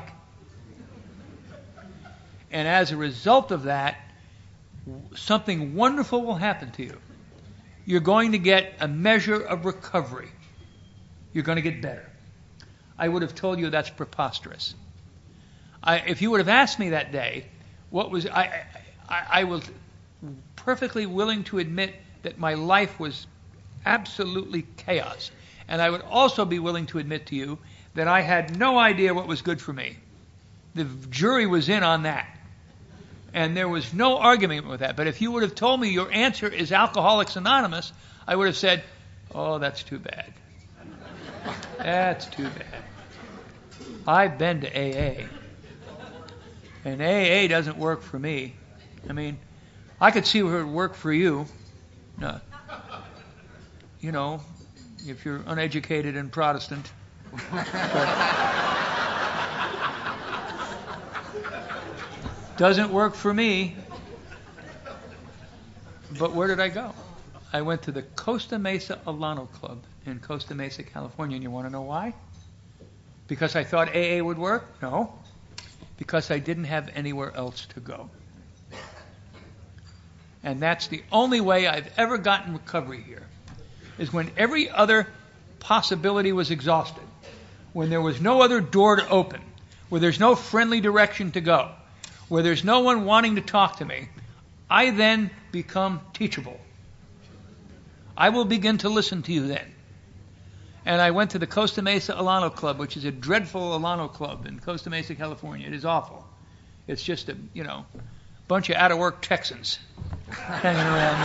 A: And as a result of that, something wonderful will happen to you. You're going to get a measure of recovery. You're going to get better. I would have told you that's preposterous. I, if you would have asked me that day, what was I, I, I was perfectly willing to admit that my life was absolutely chaos. And I would also be willing to admit to you that I had no idea what was good for me. The jury was in on that. And there was no argument with that. But if you would have told me your answer is Alcoholics Anonymous, I would have said, oh, that's too bad. That's too bad. I've been to A A. And A A doesn't work for me. I mean, I could see where it would work for you. No. You know, if you're uneducated and Protestant. But doesn't work for me. But where did I go? I went to the Costa Mesa Alano Club in Costa Mesa, California. And you want to know why? Because I thought A A would work? No. Because I didn't have anywhere else to go. And that's the only way I've ever gotten recovery here, is when every other possibility was exhausted, when there was no other door to open, where there's no friendly direction to go, where there's no one wanting to talk to me, I then become teachable. I will begin to listen to you then. And I went to the Costa Mesa Alano Club, which is a dreadful Alano Club in Costa Mesa, California. It is awful. It's just a, you know, bunch of out-of-work Texans hanging around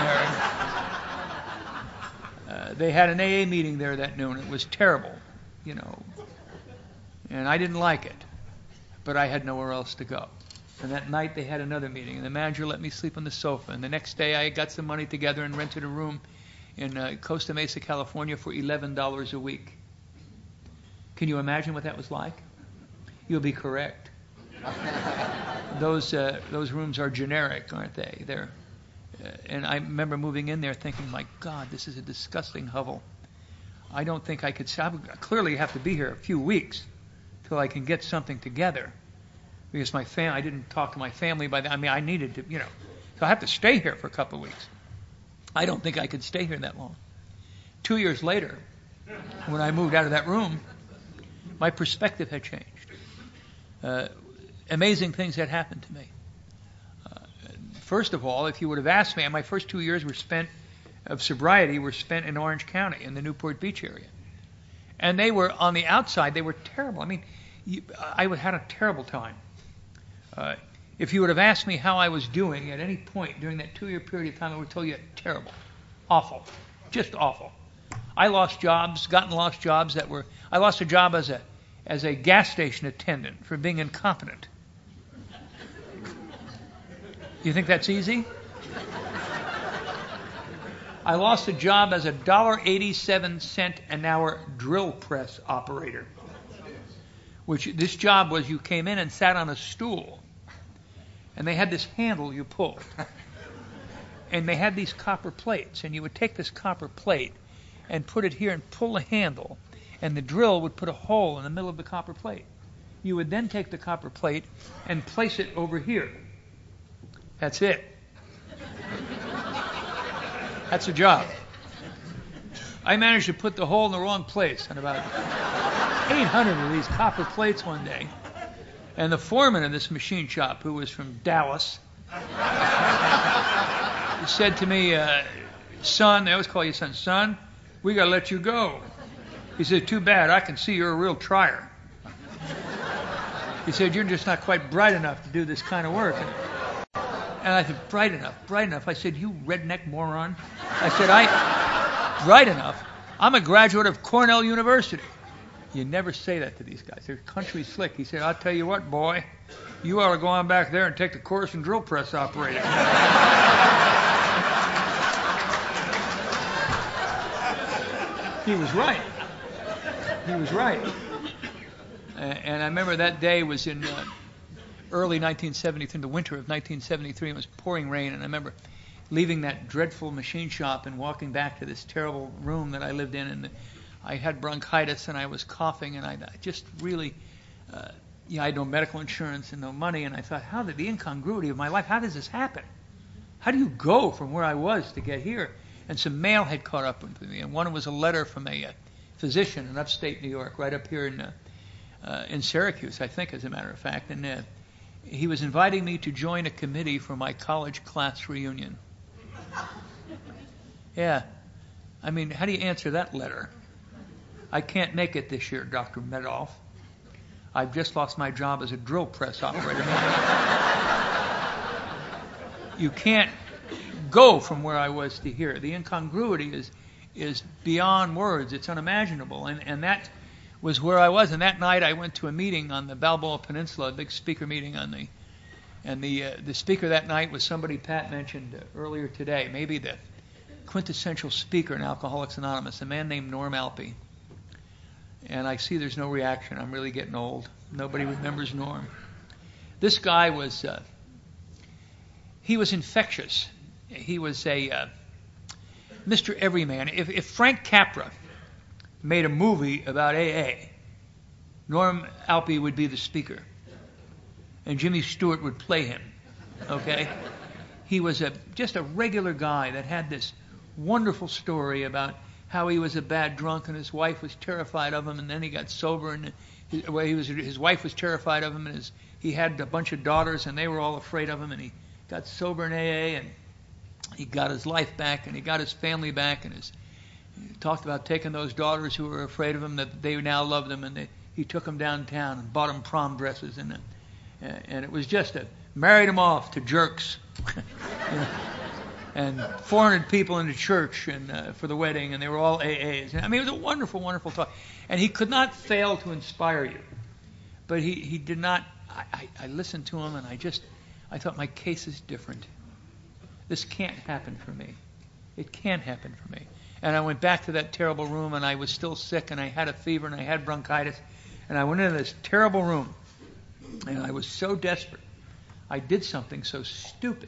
A: there. Uh, they had an A A meeting there that noon. It was terrible, you know. And I didn't like it, but I had nowhere else to go. And that night they had another meeting, and the manager let me sleep on the sofa. And the next day I got some money together and rented a room in uh, Costa Mesa, California for eleven dollars a week. Can you imagine what that was like? You'll be correct. those uh, those rooms are generic, aren't they? They're, uh, and I remember moving in there thinking, my God, this is a disgusting hovel. I don't think I could. I clearly have to be here a few weeks till I can get something together, because my fam- I didn't talk to my family by then. I mean, I needed to, you know, so I have to stay here for a couple of weeks. I don't think I could stay here that long. Two years later, when I moved out of that room, my perspective had changed. Uh, amazing things had happened to me. Uh, first of all, if you would have asked me, my first two years were spent of sobriety were spent in Orange County in the Newport Beach area, and they were on the outside. They were terrible. I mean, you, I had a terrible time. Uh, If you would have asked me how I was doing at any point during that two-year period of time, I would tell you terrible, awful, just awful. I lost jobs, gotten lost jobs that were. I lost a job as a as a gas station attendant for being incompetent. You think that's easy? I lost a job as a one dollar and eighty-seven cents an hour drill press operator, which this job was you came in and sat on a stool. And they had this handle you pulled. And they had these copper plates. And you would take this copper plate and put it here and pull the handle. And the drill would put a hole in the middle of the copper plate. You would then take the copper plate and place it over here. That's it. That's a job. I managed to put the hole in the wrong place on about eight hundred of these copper plates one day. And the foreman of this machine shop, who was from Dallas, said to me, uh, son, they always call you son, son, we got to let you go. He said, too bad, I can see you're a real trier. He said, you're just not quite bright enough to do this kind of work. And I said, bright enough, bright enough. I said, you redneck moron. I said, I, bright enough? I'm a graduate of Cornell University. You never say that to these guys. They're country slick. He said, I'll tell you what, boy, you ought to go on back there and take the course in drill press operating. He was right. He was right. Uh, and I remember that day was in uh, early nineteen seventy-three, in the winter of nineteen seventy-three. It was pouring rain, and I remember leaving that dreadful machine shop and walking back to this terrible room that I lived in, and the, I had bronchitis and I was coughing, and I, I just really, uh, you know, I had no medical insurance and no money, and I thought, how did the incongruity of my life, how does this happen? How do you go from where I was to get here? And some mail had caught up with me, and one was a letter from a uh, physician in upstate New York, right up here in uh, uh, in Syracuse, I think, as a matter of fact, and uh, he was inviting me to join a committee for my college class reunion. Yeah, I mean, how do you answer that letter? I can't make it this year, Doctor Medoff. I've just lost my job as a drill press operator. You can't go from where I was to here. The incongruity is is beyond words. It's unimaginable. And, and that was where I was. And that night I went to a meeting on the Balboa Peninsula, a big speaker meeting on the, and the uh, the speaker that night was somebody Pat mentioned uh, earlier today, maybe the quintessential speaker in Alcoholics Anonymous, a man named Norm Alpe. And I see there's no reaction. I'm really getting old. Nobody remembers Norm. This guy was, uh, he was infectious. He was a uh, Mister Everyman. If, if Frank Capra made a movie about A A, Norm Alpe would be the speaker. And Jimmy Stewart would play him. Okay? He was a just a regular guy that had this wonderful story about how he was a bad drunk and his wife was terrified of him, and then he got sober, and his, well, he was his wife was terrified of him, and his, he had a bunch of daughters and they were all afraid of him, and he got sober in A A, and he got his life back and he got his family back, and his He talked about taking those daughters who were afraid of him, that they now loved him, and they, he took them downtown and bought them prom dresses, and and it was just a married them off to jerks, you know, and four hundred people in the church and uh, for the wedding, and they were all A As. I mean, it was a wonderful, wonderful talk, and he could not fail to inspire you. But he, he did not. I, I, I listened to him, and I just I thought, my case is different. This can't happen for me. It can't happen for me. And I went back to that terrible room, and I was still sick, and I had a fever, and I had bronchitis. And I went into this terrible room, and I was so desperate. I did something so stupid.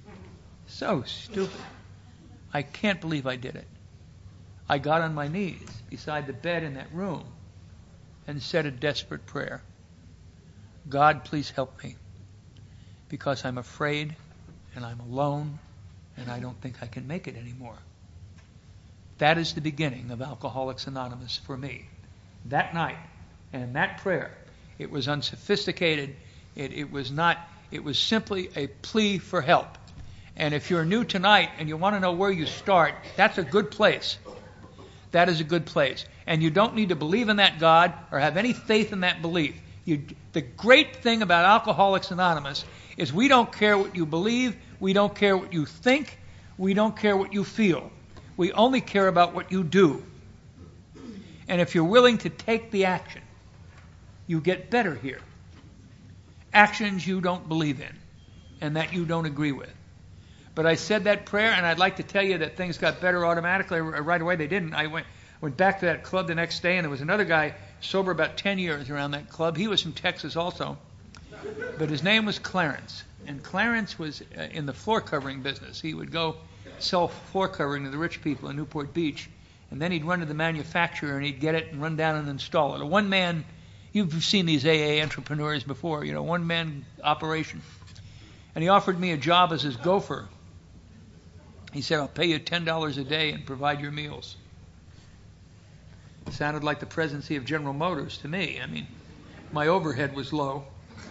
A: So stupid. I can't believe I did it. I got on my knees beside the bed in that room and said a desperate prayer. God, please help me, because I'm afraid, and I'm alone, and I don't think I can make it anymore. That is the beginning of Alcoholics Anonymous for me. That night, and that prayer, it was unsophisticated. It, it was not, it was simply a plea for help. And if you're new tonight and you want to know where you start, that's a good place. That is a good place. And you don't need to believe in that God or have any faith in that belief. You, the great thing about Alcoholics Anonymous is we don't care what you believe, we don't care what you think, we don't care what you feel. We only care about what you do. And if you're willing to take the action, you get better here. Actions you don't believe in and that you don't agree with. But I said that prayer, and I'd like to tell you that things got better automatically. Right away they didn't. I went went back to that club the next day, and there was another guy sober about ten years around that club. He was from Texas also. But his name was Clarence. And Clarence was uh, in the floor covering business. He would go sell floor covering to the rich people in Newport Beach. And then he'd run to the manufacturer and he'd get it and run down and install it. A one-man, you've seen these A A entrepreneurs before, you know, one-man operation. And he offered me a job as his gopher. He said, I'll pay you ten dollars a day and provide your meals. It sounded like the presidency of General Motors to me. I mean, my overhead was low.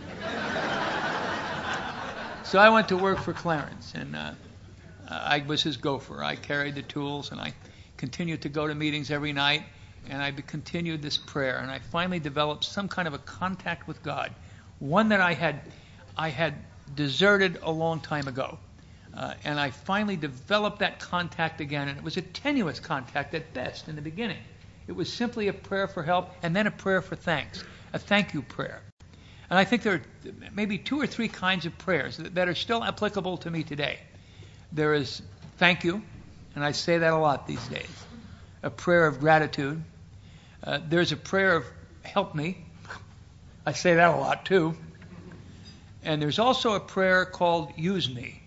A: So I went to work for Clarence, and uh, I was his gopher. I carried the tools, and I continued to go to meetings every night, and I continued this prayer, and I finally developed some kind of a contact with God, one that I had, I had deserted a long time ago. Uh, and I finally developed that contact again, and it was a tenuous contact at best in the beginning. It was simply a prayer for help, and then a prayer for thanks, a thank you prayer. And I think there are maybe two or three kinds of prayers that, that are still applicable to me today. There is thank you, and I say that a lot these days, a prayer of gratitude. Uh, there's a prayer of help me. I say that a lot too. And there's also a prayer called use me.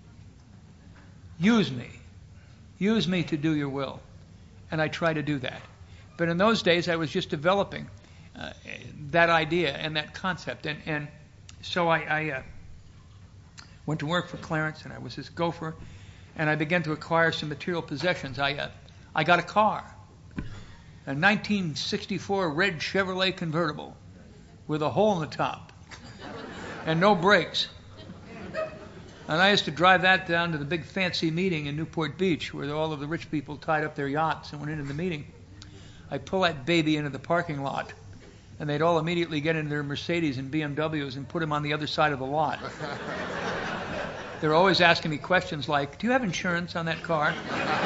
A: Use me. Use me to do your will. And I try to do that. But in those days, I was just developing uh, that idea and that concept. And, and so I, I uh, went to work for Clarence, and I was his gopher, and I began to acquire some material possessions. I, uh, I got a car, a nineteen sixty-four red Chevrolet convertible with a hole in the top and no brakes. And I used to drive that down to the big fancy meeting in Newport Beach where all of the rich people tied up their yachts and went into the meeting. I'd pull that baby into the parking lot, and they'd all immediately get into their Mercedes and B M Ws and put them on the other side of the lot. They were always asking me questions like, do you have insurance on that car?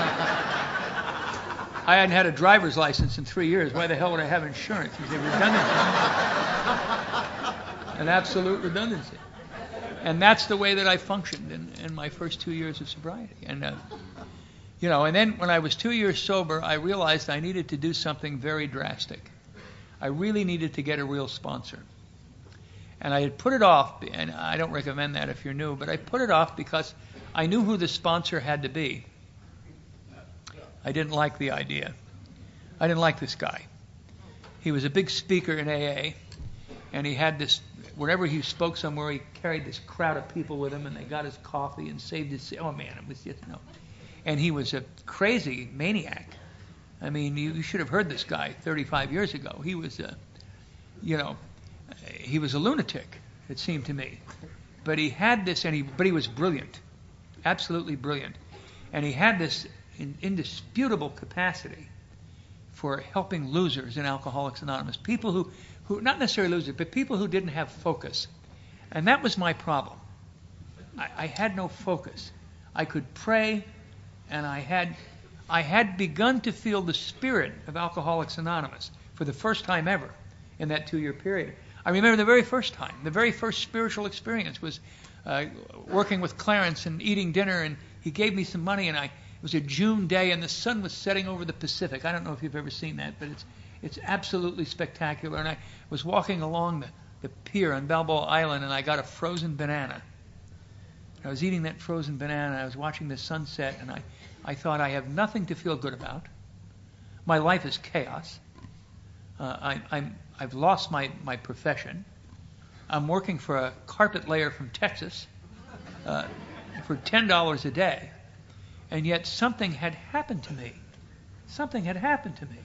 A: I hadn't had a driver's license in three years. Why the hell would I have insurance? It's a redundancy. An absolute redundancy. And that's the way that I functioned in, in my first two years of sobriety. And, uh, you know, and then when I was two years sober, I realized I needed to do something very drastic. I really needed to get a real sponsor. And I had put it off, and I don't recommend that if you're new, but I put it off because I knew who the sponsor had to be. I didn't like the idea. I didn't like this guy. He was a big speaker in A A, and he had this, whenever he spoke somewhere, he carried this crowd of people with him, and they got his coffee and saved his, oh man, it was just, you know. And he was a crazy maniac. I mean, you, you should have heard this guy thirty-five years ago. He was a, you know, he was a lunatic, it seemed to me. But he had this, and he, but he was brilliant, absolutely brilliant. And he had this in, indisputable capacity for helping losers in Alcoholics Anonymous. People who, who, not necessarily losers, but people who didn't have focus. And that was my problem. I, I had no focus. I could pray, and I had, I had begun to feel the spirit of Alcoholics Anonymous for the first time ever in that two-year period. I remember the very first time, the very first spiritual experience was uh, working with Clarence and eating dinner, and he gave me some money, and I, it was a June day, and the sun was setting over the Pacific. I don't know if you've ever seen that, but it's it's absolutely spectacular. And I was walking along the, the pier on Balboa Island, and I got a frozen banana. I was eating that frozen banana, I was watching the sunset, and I, I thought, I have nothing to feel good about. My life is chaos. Uh, I, I'm, I've lost my, my profession. I'm working for a carpet layer from Texas uh, for ten dollars a day. And yet something had happened to me. Something had happened to me.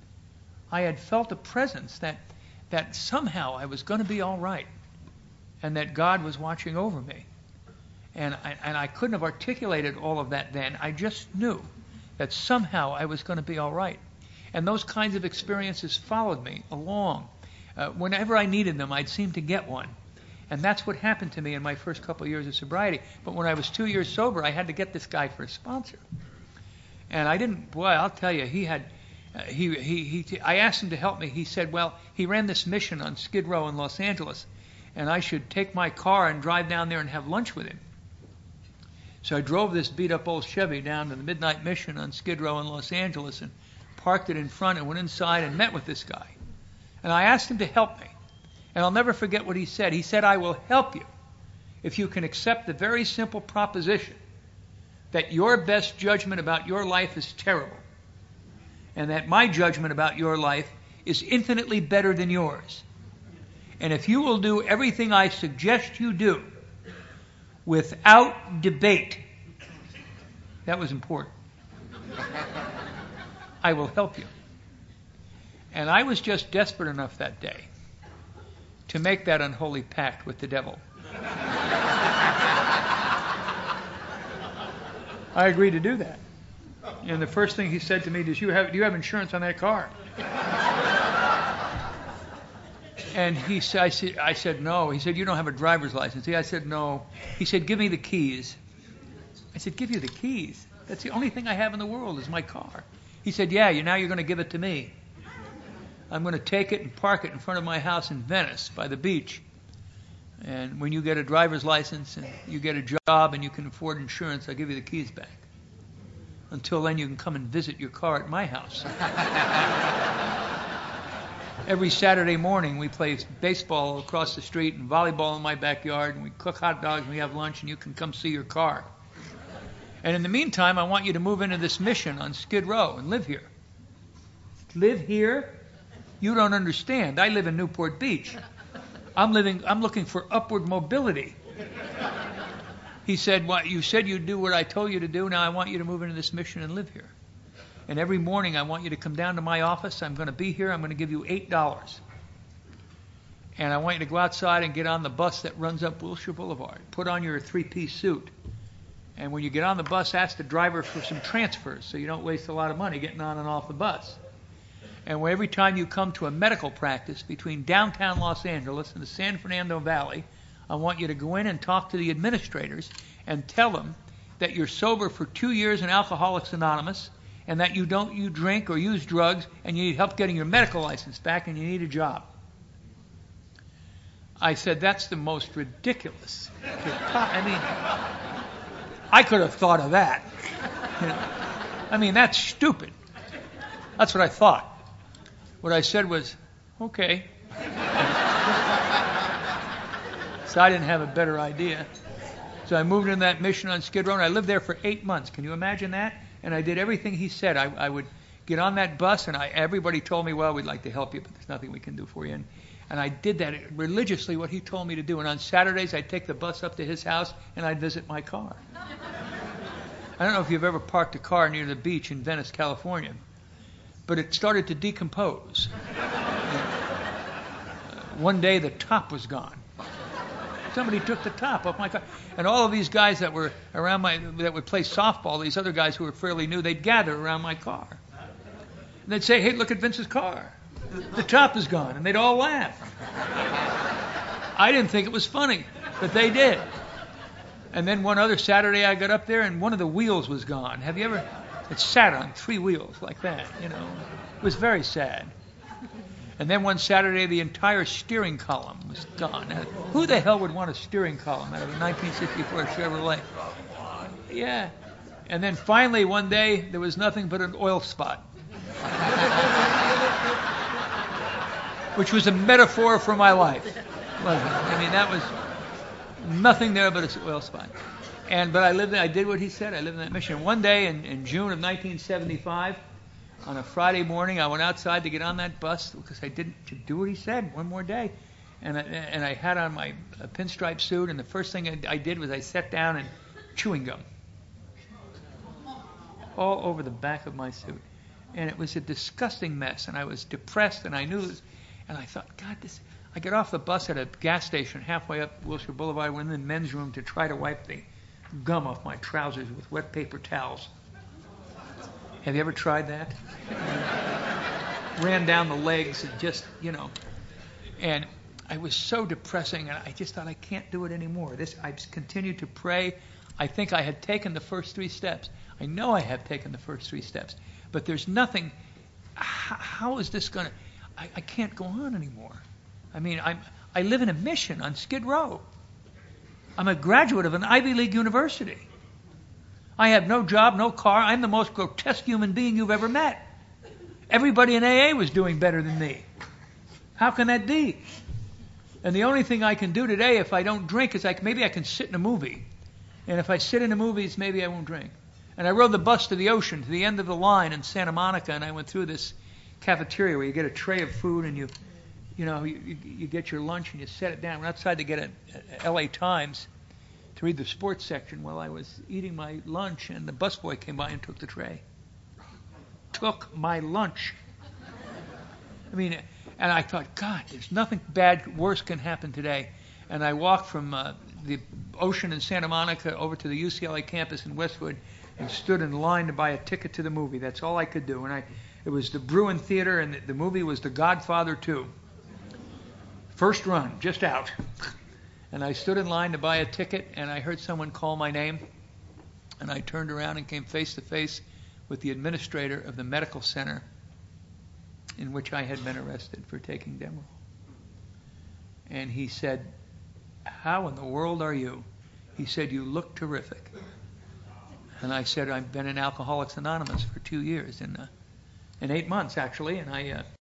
A: I had felt a presence that, that somehow I was going to be all right, and that God was watching over me. And I, and I couldn't have articulated all of that then. I just knew that somehow I was going to be all right. And those kinds of experiences followed me along. Uh, whenever I needed them, I'd seem to get one. And that's what happened to me in my first couple of years of sobriety. But when I was two years sober, I had to get this guy for a sponsor. And I didn't, boy, I'll tell you, he had, uh, he, he, he, I asked him to help me. He said, well, he ran this mission on Skid Row in Los Angeles, and I should take my car and drive down there and have lunch with him. So I drove this beat-up old Chevy down to the Midnight Mission on Skid Row in Los Angeles and parked it in front and went inside and met with this guy. And I asked him to help me. And I'll never forget what he said. He said, I will help you if you can accept the very simple proposition that your best judgment about your life is terrible, and that my judgment about your life is infinitely better than yours. And if you will do everything I suggest you do without debate, that was important, I will help you. And I was just desperate enough that day to make that unholy pact with the devil. I agreed to do that. And the first thing he said to me, "Does you have, do you have insurance on that car?" And he said, I said, I said, no. He said, you don't have a driver's license. I said, no. He said, give me the keys. I said, give you the keys? That's the only thing I have in the world is my car. He said, yeah, you now you're going to give it to me. I'm going to take it and park it in front of my house in Venice by the beach. And when you get a driver's license and you get a job and you can afford insurance, I'll give you the keys back. Until then, you can come and visit your car at my house. Every Saturday morning, we play baseball across the street and volleyball in my backyard, and we cook hot dogs and we have lunch, and you can come see your car. And in the meantime, I want you to move into this mission on Skid Row and live here. Live here? You don't understand. I live in Newport Beach. I'm living. I'm looking for upward mobility. He said, well, you said you'd do what I told you to do. Now I want you to move into this mission and live here. And every morning I want you to come down to my office. I'm going to be here. I'm going to give you eight dollars. And I want you to go outside and get on the bus that runs up Wilshire Boulevard. Put on your three-piece suit. And when you get on the bus, ask the driver for some transfers so you don't waste a lot of money getting on and off the bus. And every time you come to a medical practice between downtown Los Angeles and the San Fernando Valley, I want you to go in and talk to the administrators and tell them that you're sober for two years in Alcoholics Anonymous and that you don't you drink or use drugs and you need help getting your medical license back and you need a job. I said, that's the most ridiculous. I mean, I could have thought of that. I mean, that's stupid. That's what I thought. What I said was, okay. So I didn't have a better idea. So I moved into that mission on Skid Row, and I lived there for eight months. Can you imagine that? And I did everything he said. I, I would get on that bus, and I, everybody told me, well, we'd like to help you, but there's nothing we can do for you. And, and I did that religiously, what he told me to do. And on Saturdays, I'd take the bus up to his house, and I'd visit my car. I don't know if you've ever parked a car near the beach in Venice, California, but it started to decompose. And, uh, one day, the top was gone. somebody took the top off my car. And all of these guys that were around my, that would play softball, these other guys who were fairly new, they'd gather around my car. And they'd say, hey, look at Vince's car. The top is gone. And they'd all laugh. I didn't think it was funny, but they did. And then one other Saturday I got up there and one of the wheels was gone. Have you ever? It sat on three wheels like that, you know. It was very sad. And then one Saturday the entire steering column was gone. Now, who the hell would want a steering column out of a nineteen sixty-four Chevrolet? Yeah. And then finally one day there was nothing but an oil spot. Which was a metaphor for my life. Wasn't it? I mean, that was nothing there but an oil spot. And but I lived. I did what he said. I lived in that mission. One day in, in June of nineteen seventy-five, on a Friday morning, I went outside to get on that bus because I didn't to do what he said one more day. And I, and I had on my uh, pinstripe suit, and the first thing I, I did was I sat down and chewing gum all over the back of my suit. And it was a disgusting mess, and I was depressed, and I knew it was, and I thought, God, this. I get off the bus at a gas station halfway up Wilshire Boulevard, went in the men's room to try to wipe the gum off my trousers with wet paper towels. Have you ever tried that? Ran down the legs and just, you know, and I was so depressing, and I just thought I can't do it anymore. This, I continued to pray. I think I had taken the first three steps. I know I have taken the first three steps, but there's nothing. How, how is this going to? I can't go on anymore. I mean, I'm, I live in a mission on Skid Row. I'm a graduate of an Ivy League university. I have no job, no car. I'm the most grotesque human being you've ever met. Everybody in A A was doing better than me. How can that be? And the only thing I can do today if I don't drink is like maybe I can sit in a movie. And if I sit in the movies, maybe I won't drink. And I rode the bus to the ocean, to the end of the line in Santa Monica, and I went through this cafeteria where you get a tray of food and you You know, you, you, you get your lunch and you set it down. We're outside to get a, a L A Times to read the sports section while I was eating my lunch, and the busboy came by and took the tray. Took my lunch. I mean, and I thought, God, there's nothing bad, worse can happen today. And I walked from uh, the ocean in Santa Monica over to the U C L A campus in Westwood and stood in line to buy a ticket to the movie. That's all I could do. And I, it was the Bruin Theater, and the, the movie was The Godfather two. First run, just out. And I stood in line to buy a ticket, and I heard someone call my name. And I turned around and came face to face with the administrator of the medical center in which I had been arrested for taking Demerol. And he said, how in the world are you? He said, you look terrific. And I said, I've been in Alcoholics Anonymous for two years, in, uh, in eight months, actually, and I... Uh,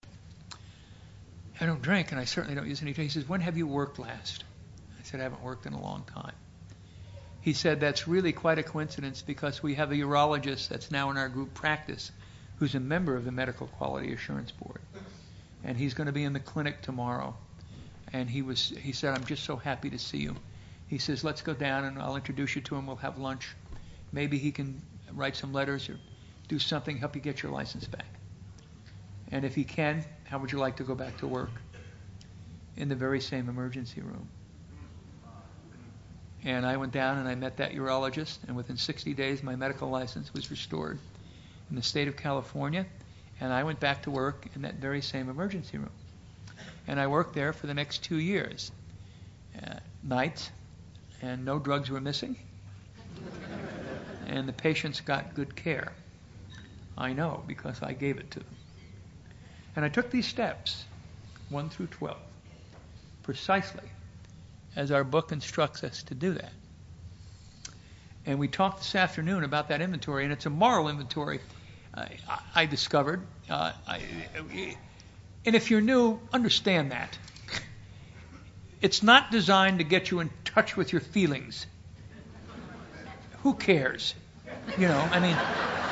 A: I don't drink, and I certainly don't use any drugs. He says, when have you worked last? I said, I haven't worked in a long time. He said, that's really quite a coincidence because we have a urologist that's now in our group practice who's a member of the Medical Quality Assurance Board. And he's going to be in the clinic tomorrow. And he was, he said, I'm just so happy to see you. He says, let's go down and I'll introduce you to him. We'll have lunch. Maybe he can write some letters or do something, help you get your license back. And if he can, how would you like to go back to work? In the very same emergency room. And I went down and I met that urologist, and within sixty days my medical license was restored in the state of California, and I went back to work in that very same emergency room. And I worked there for the next two years, uh, nights, and no drugs were missing, and the patients got good care. I know, because I gave it to them. And I took these steps, one through twelve, precisely as our book instructs us to do that. And we talked this afternoon about that inventory, and it's a moral inventory uh, I, I discovered. Uh, I, and if you're new, understand that. It's not designed to get you in touch with your feelings. Who cares? You know, I mean...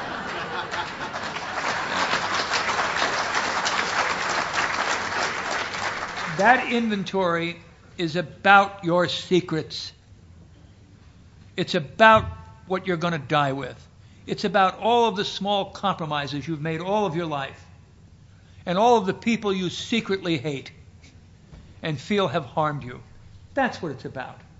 A: That inventory is about your secrets. It's about what you're going to die with. It's about all of the small compromises you've made all of your life, and all of the people you secretly hate and feel have harmed you. That's what it's about.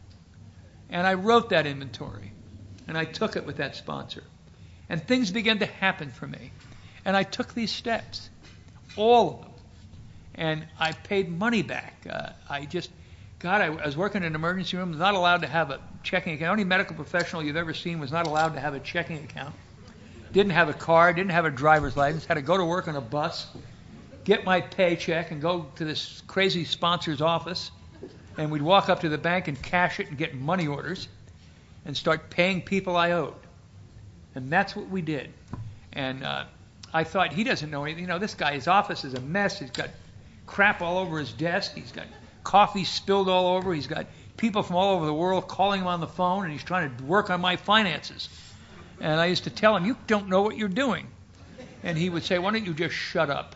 A: And I wrote that inventory, and I took it with that sponsor. And things began to happen for me. And I took these steps, all of them. And I paid money back. Uh, I just, God, I, I was working in an emergency room, was not allowed to have a checking account. Any medical professional you've ever seen was not allowed to have a checking account. Didn't have a car, didn't have a driver's license, had to go to work on a bus, get my paycheck, and go to this crazy sponsor's office. And we'd walk up to the bank and cash it and get money orders and start paying people I owed. And that's what we did. And uh, I thought, he doesn't know anything. You know, this guy, his office is a mess. He's got crap all over his desk. He's got coffee spilled all over. He's got people from all over the world calling him on the phone, and he's trying to work on my finances. And I used to tell him, you don't know what you're doing. And he would say, why don't you just shut up?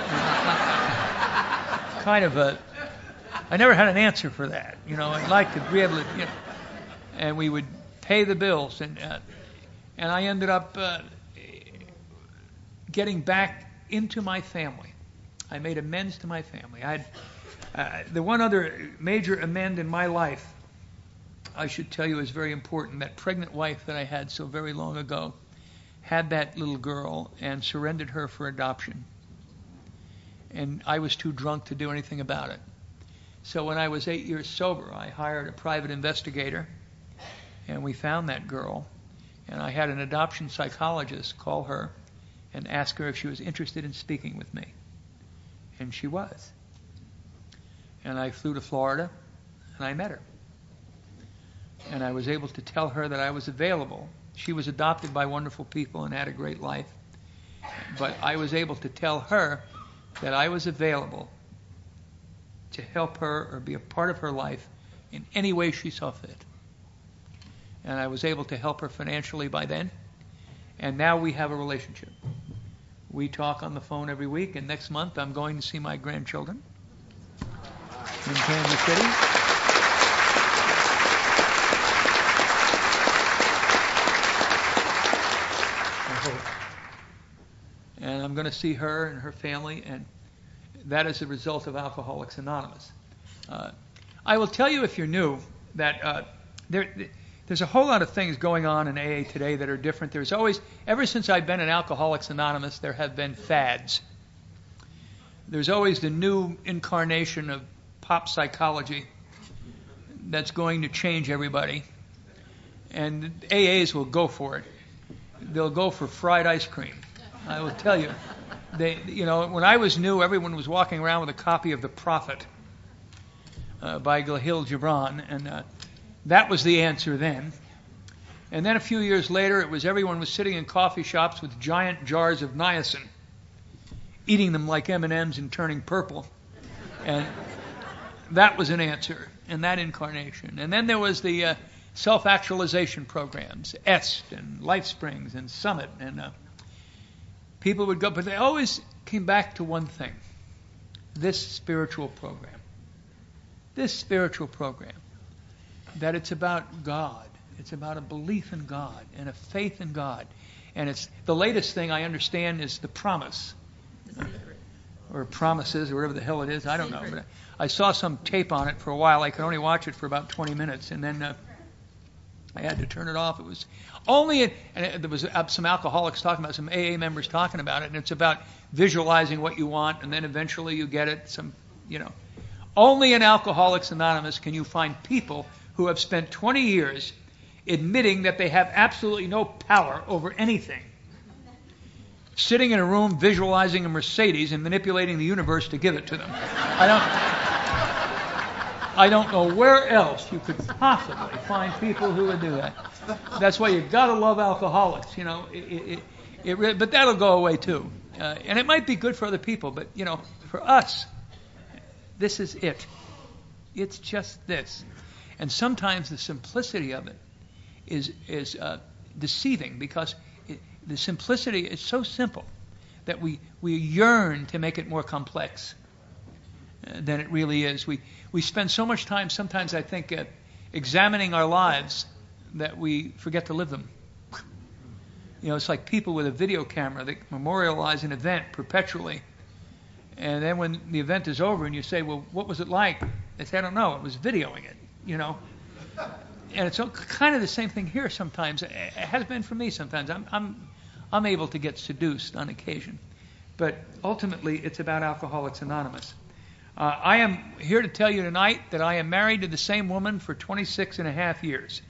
A: Kind of a... I never had an answer for that. You know, I'd like to be able to, you know, and we would pay the bills, and uh, and I ended up uh, getting back into my family. I made amends to my family. I had uh, the one other major amend in my life, I should tell you, is very important. That pregnant wife that I had so very long ago had that little girl and surrendered her for adoption, and I was too drunk to do anything about it. So when I was eight years sober, I hired a private investigator, and we found that girl. And I had an adoption psychologist call her and ask her if she was interested in speaking with me. And she was. And I flew to Florida, and I met her. And I was able to tell her that I was available. She was adopted by wonderful people and had a great life. But I was able to tell her that I was available to help her or be a part of her life in any way she saw fit. And I was able to help her financially by then. And now we have a relationship. We talk on the phone every week, and next month I'm going to see my grandchildren in Kansas City. I hope. And I'm going to see her and her family, and that is a result of Alcoholics Anonymous. Uh, I will tell you, if you're new, that uh, there, there's a whole lot of things going on in A A today that are different. There's always, ever since I've been in Alcoholics Anonymous, there have been fads. There's always the new incarnation of pop psychology that's going to change everybody. And A As will go for it. They'll go for fried ice cream. I will tell you. They, you know, when I was new, everyone was walking around with a copy of The Prophet uh, by Khalil Gibran, and uh, that was the answer then. And then a few years later, it was everyone was sitting in coffee shops with giant jars of niacin, eating them like M and M's and turning purple, and that was an answer in that incarnation. And then there was the uh, self-actualization programs, E S T and LifeSprings and Summit, and uh, people would go, but they always came back to one thing. This spiritual program. This spiritual program. That it's about God. It's about a belief in God and a faith in God. And it's the latest thing I understand is the promise. Or promises, or whatever the hell it is. I don't know. But I saw some tape on it for a while. I could only watch it for about twenty minutes. And then uh, I had to turn it off. It was only, in, and there was some alcoholics talking about, some A A members talking about it, and it's about visualizing what you want, and then eventually you get it. Some, you know, only in Alcoholics Anonymous can you find people who have spent twenty years admitting that they have absolutely no power over anything, sitting in a room visualizing a Mercedes and manipulating the universe to give it to them. I don't. I don't know where else you could possibly find people who would do that. That's why you've got to love alcoholics, you know. It, it, it, it, but that'll go away too, uh, and it might be good for other people. But you know, for us, this is it. It's just this, and sometimes the simplicity of it is is uh, deceiving because it, the simplicity is so simple that we we yearn to make it more complex uh, than it really is. We we spend so much time, sometimes I think, uh, examining our lives that we forget to live them. You know, it's like people with a video camera that memorialize an event perpetually. And then when the event is over and you say, well, what was it like? They say, I don't know. It was videoing it, you know. and it's kind of the same thing here sometimes. It has been for me sometimes. I'm, I'm, I'm able to get seduced on occasion. But ultimately, it's about Alcoholics Anonymous. Uh, I am here to tell you tonight that I am married to the same woman for twenty-six and a half years.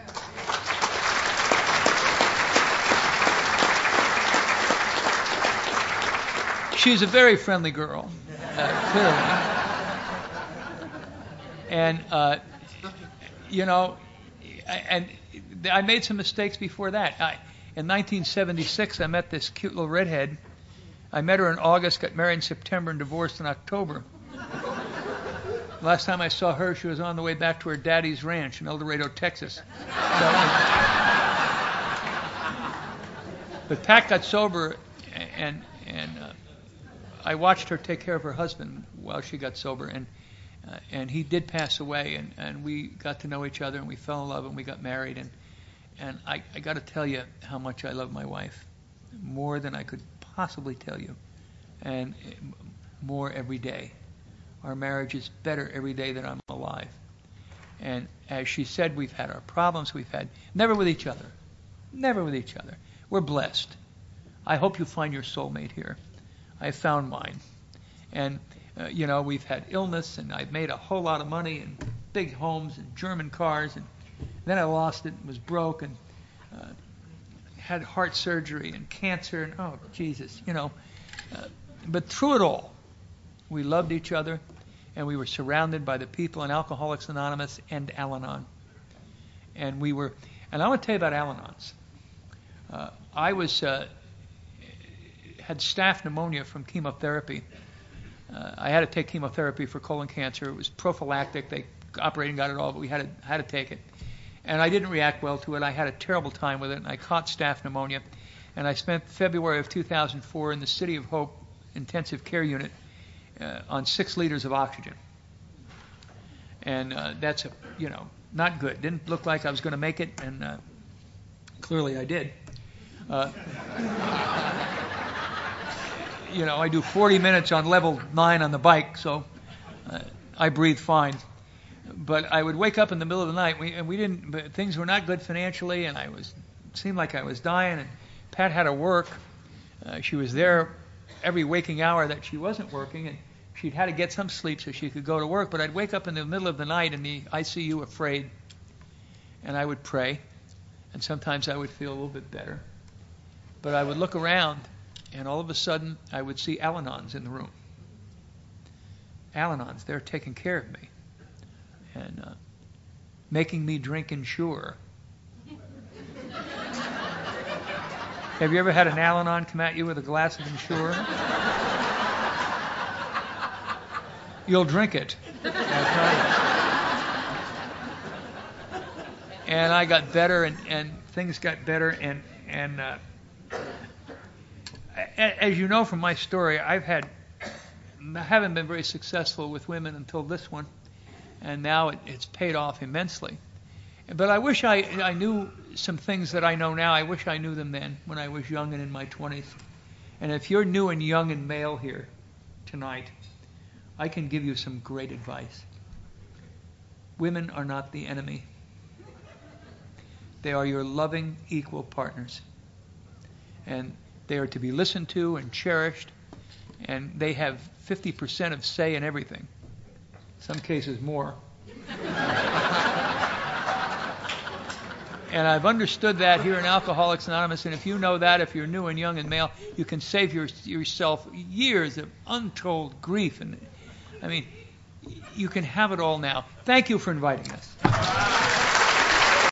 A: She's a very friendly girl, uh, clearly. And, uh, you know, and I made some mistakes before that. I, in nineteen seventy-six, I met this cute little redhead. I met her in August, got married in September, and divorced in October. Last time I saw her, she was on the way back to her daddy's ranch in El Dorado, Texas. So, but Pat got sober, and and uh, I watched her take care of her husband while she got sober, and uh, and he did pass away, and, and we got to know each other, and we fell in love, and we got married, and and I, I got to tell you how much I love my wife, more than I could possibly tell you, and more every day. Our marriage is better every day that I'm alive. And as she said, we've had our problems, we've had, never with each other, never with each other. We're blessed. I hope you find your soulmate here. I found mine. And, uh, you know, we've had illness, and I've made a whole lot of money, and big homes, and German cars, and then I lost it and was broke, and uh, had heart surgery, and cancer, and oh, Jesus, you know. Uh, but through it all, we loved each other, and we were surrounded by the people in Alcoholics Anonymous and Al-Anon. And we were, and I want to tell you about Al-Anons. Uh, I was, uh, had staph pneumonia from chemotherapy. Uh, I had to take chemotherapy for colon cancer. It was prophylactic. They operated and got it all, but we had to, had to take it. And I didn't react well to it. I had a terrible time with it, and I caught staph pneumonia. And I spent February of two thousand four in the City of Hope intensive care unit uh, on six liters of oxygen. And uh, that's, a, you know, not good. Didn't look like I was going to make it, and uh, clearly I did. Uh, you know, I do forty minutes on level nine on the bike, so uh, I breathe fine. But I would wake up in the middle of the night, we, and we didn't. But things were not good financially, and I was it seemed like I was dying. And Pat had to work. Uh, she was there every waking hour that she wasn't working, and she'd had to get some sleep so she could go to work. But I'd wake up in the middle of the night in the I C U afraid, and I would pray, and sometimes I would feel a little bit better. But I would look around, and all of a sudden I would see Al-Anons in the room. Al-Anons, they're taking care of me and uh, making me drink Ensure. Have you ever had an Al-Anon come at you with a glass of Ensure? You'll drink it. That's right. And I got better, and, and things got better, and and uh, as you know from my story, I've had I haven't been very successful with women until this one, and now it, it's paid off immensely. But I wish I, I knew some things that I know now. I wish I knew them then when I was young and in my twenties. And if you're new and young and male here tonight, I can give you some great advice. Women are not the enemy. They are your loving, equal partners. And they are to be listened to and cherished. And they have fifty percent of say in everything. Some cases more. And I've understood that here in Alcoholics Anonymous, and if you know that, if you're new and young and male, you can save your, yourself years of untold grief. And I mean, you can have it all now. Thank you for inviting us.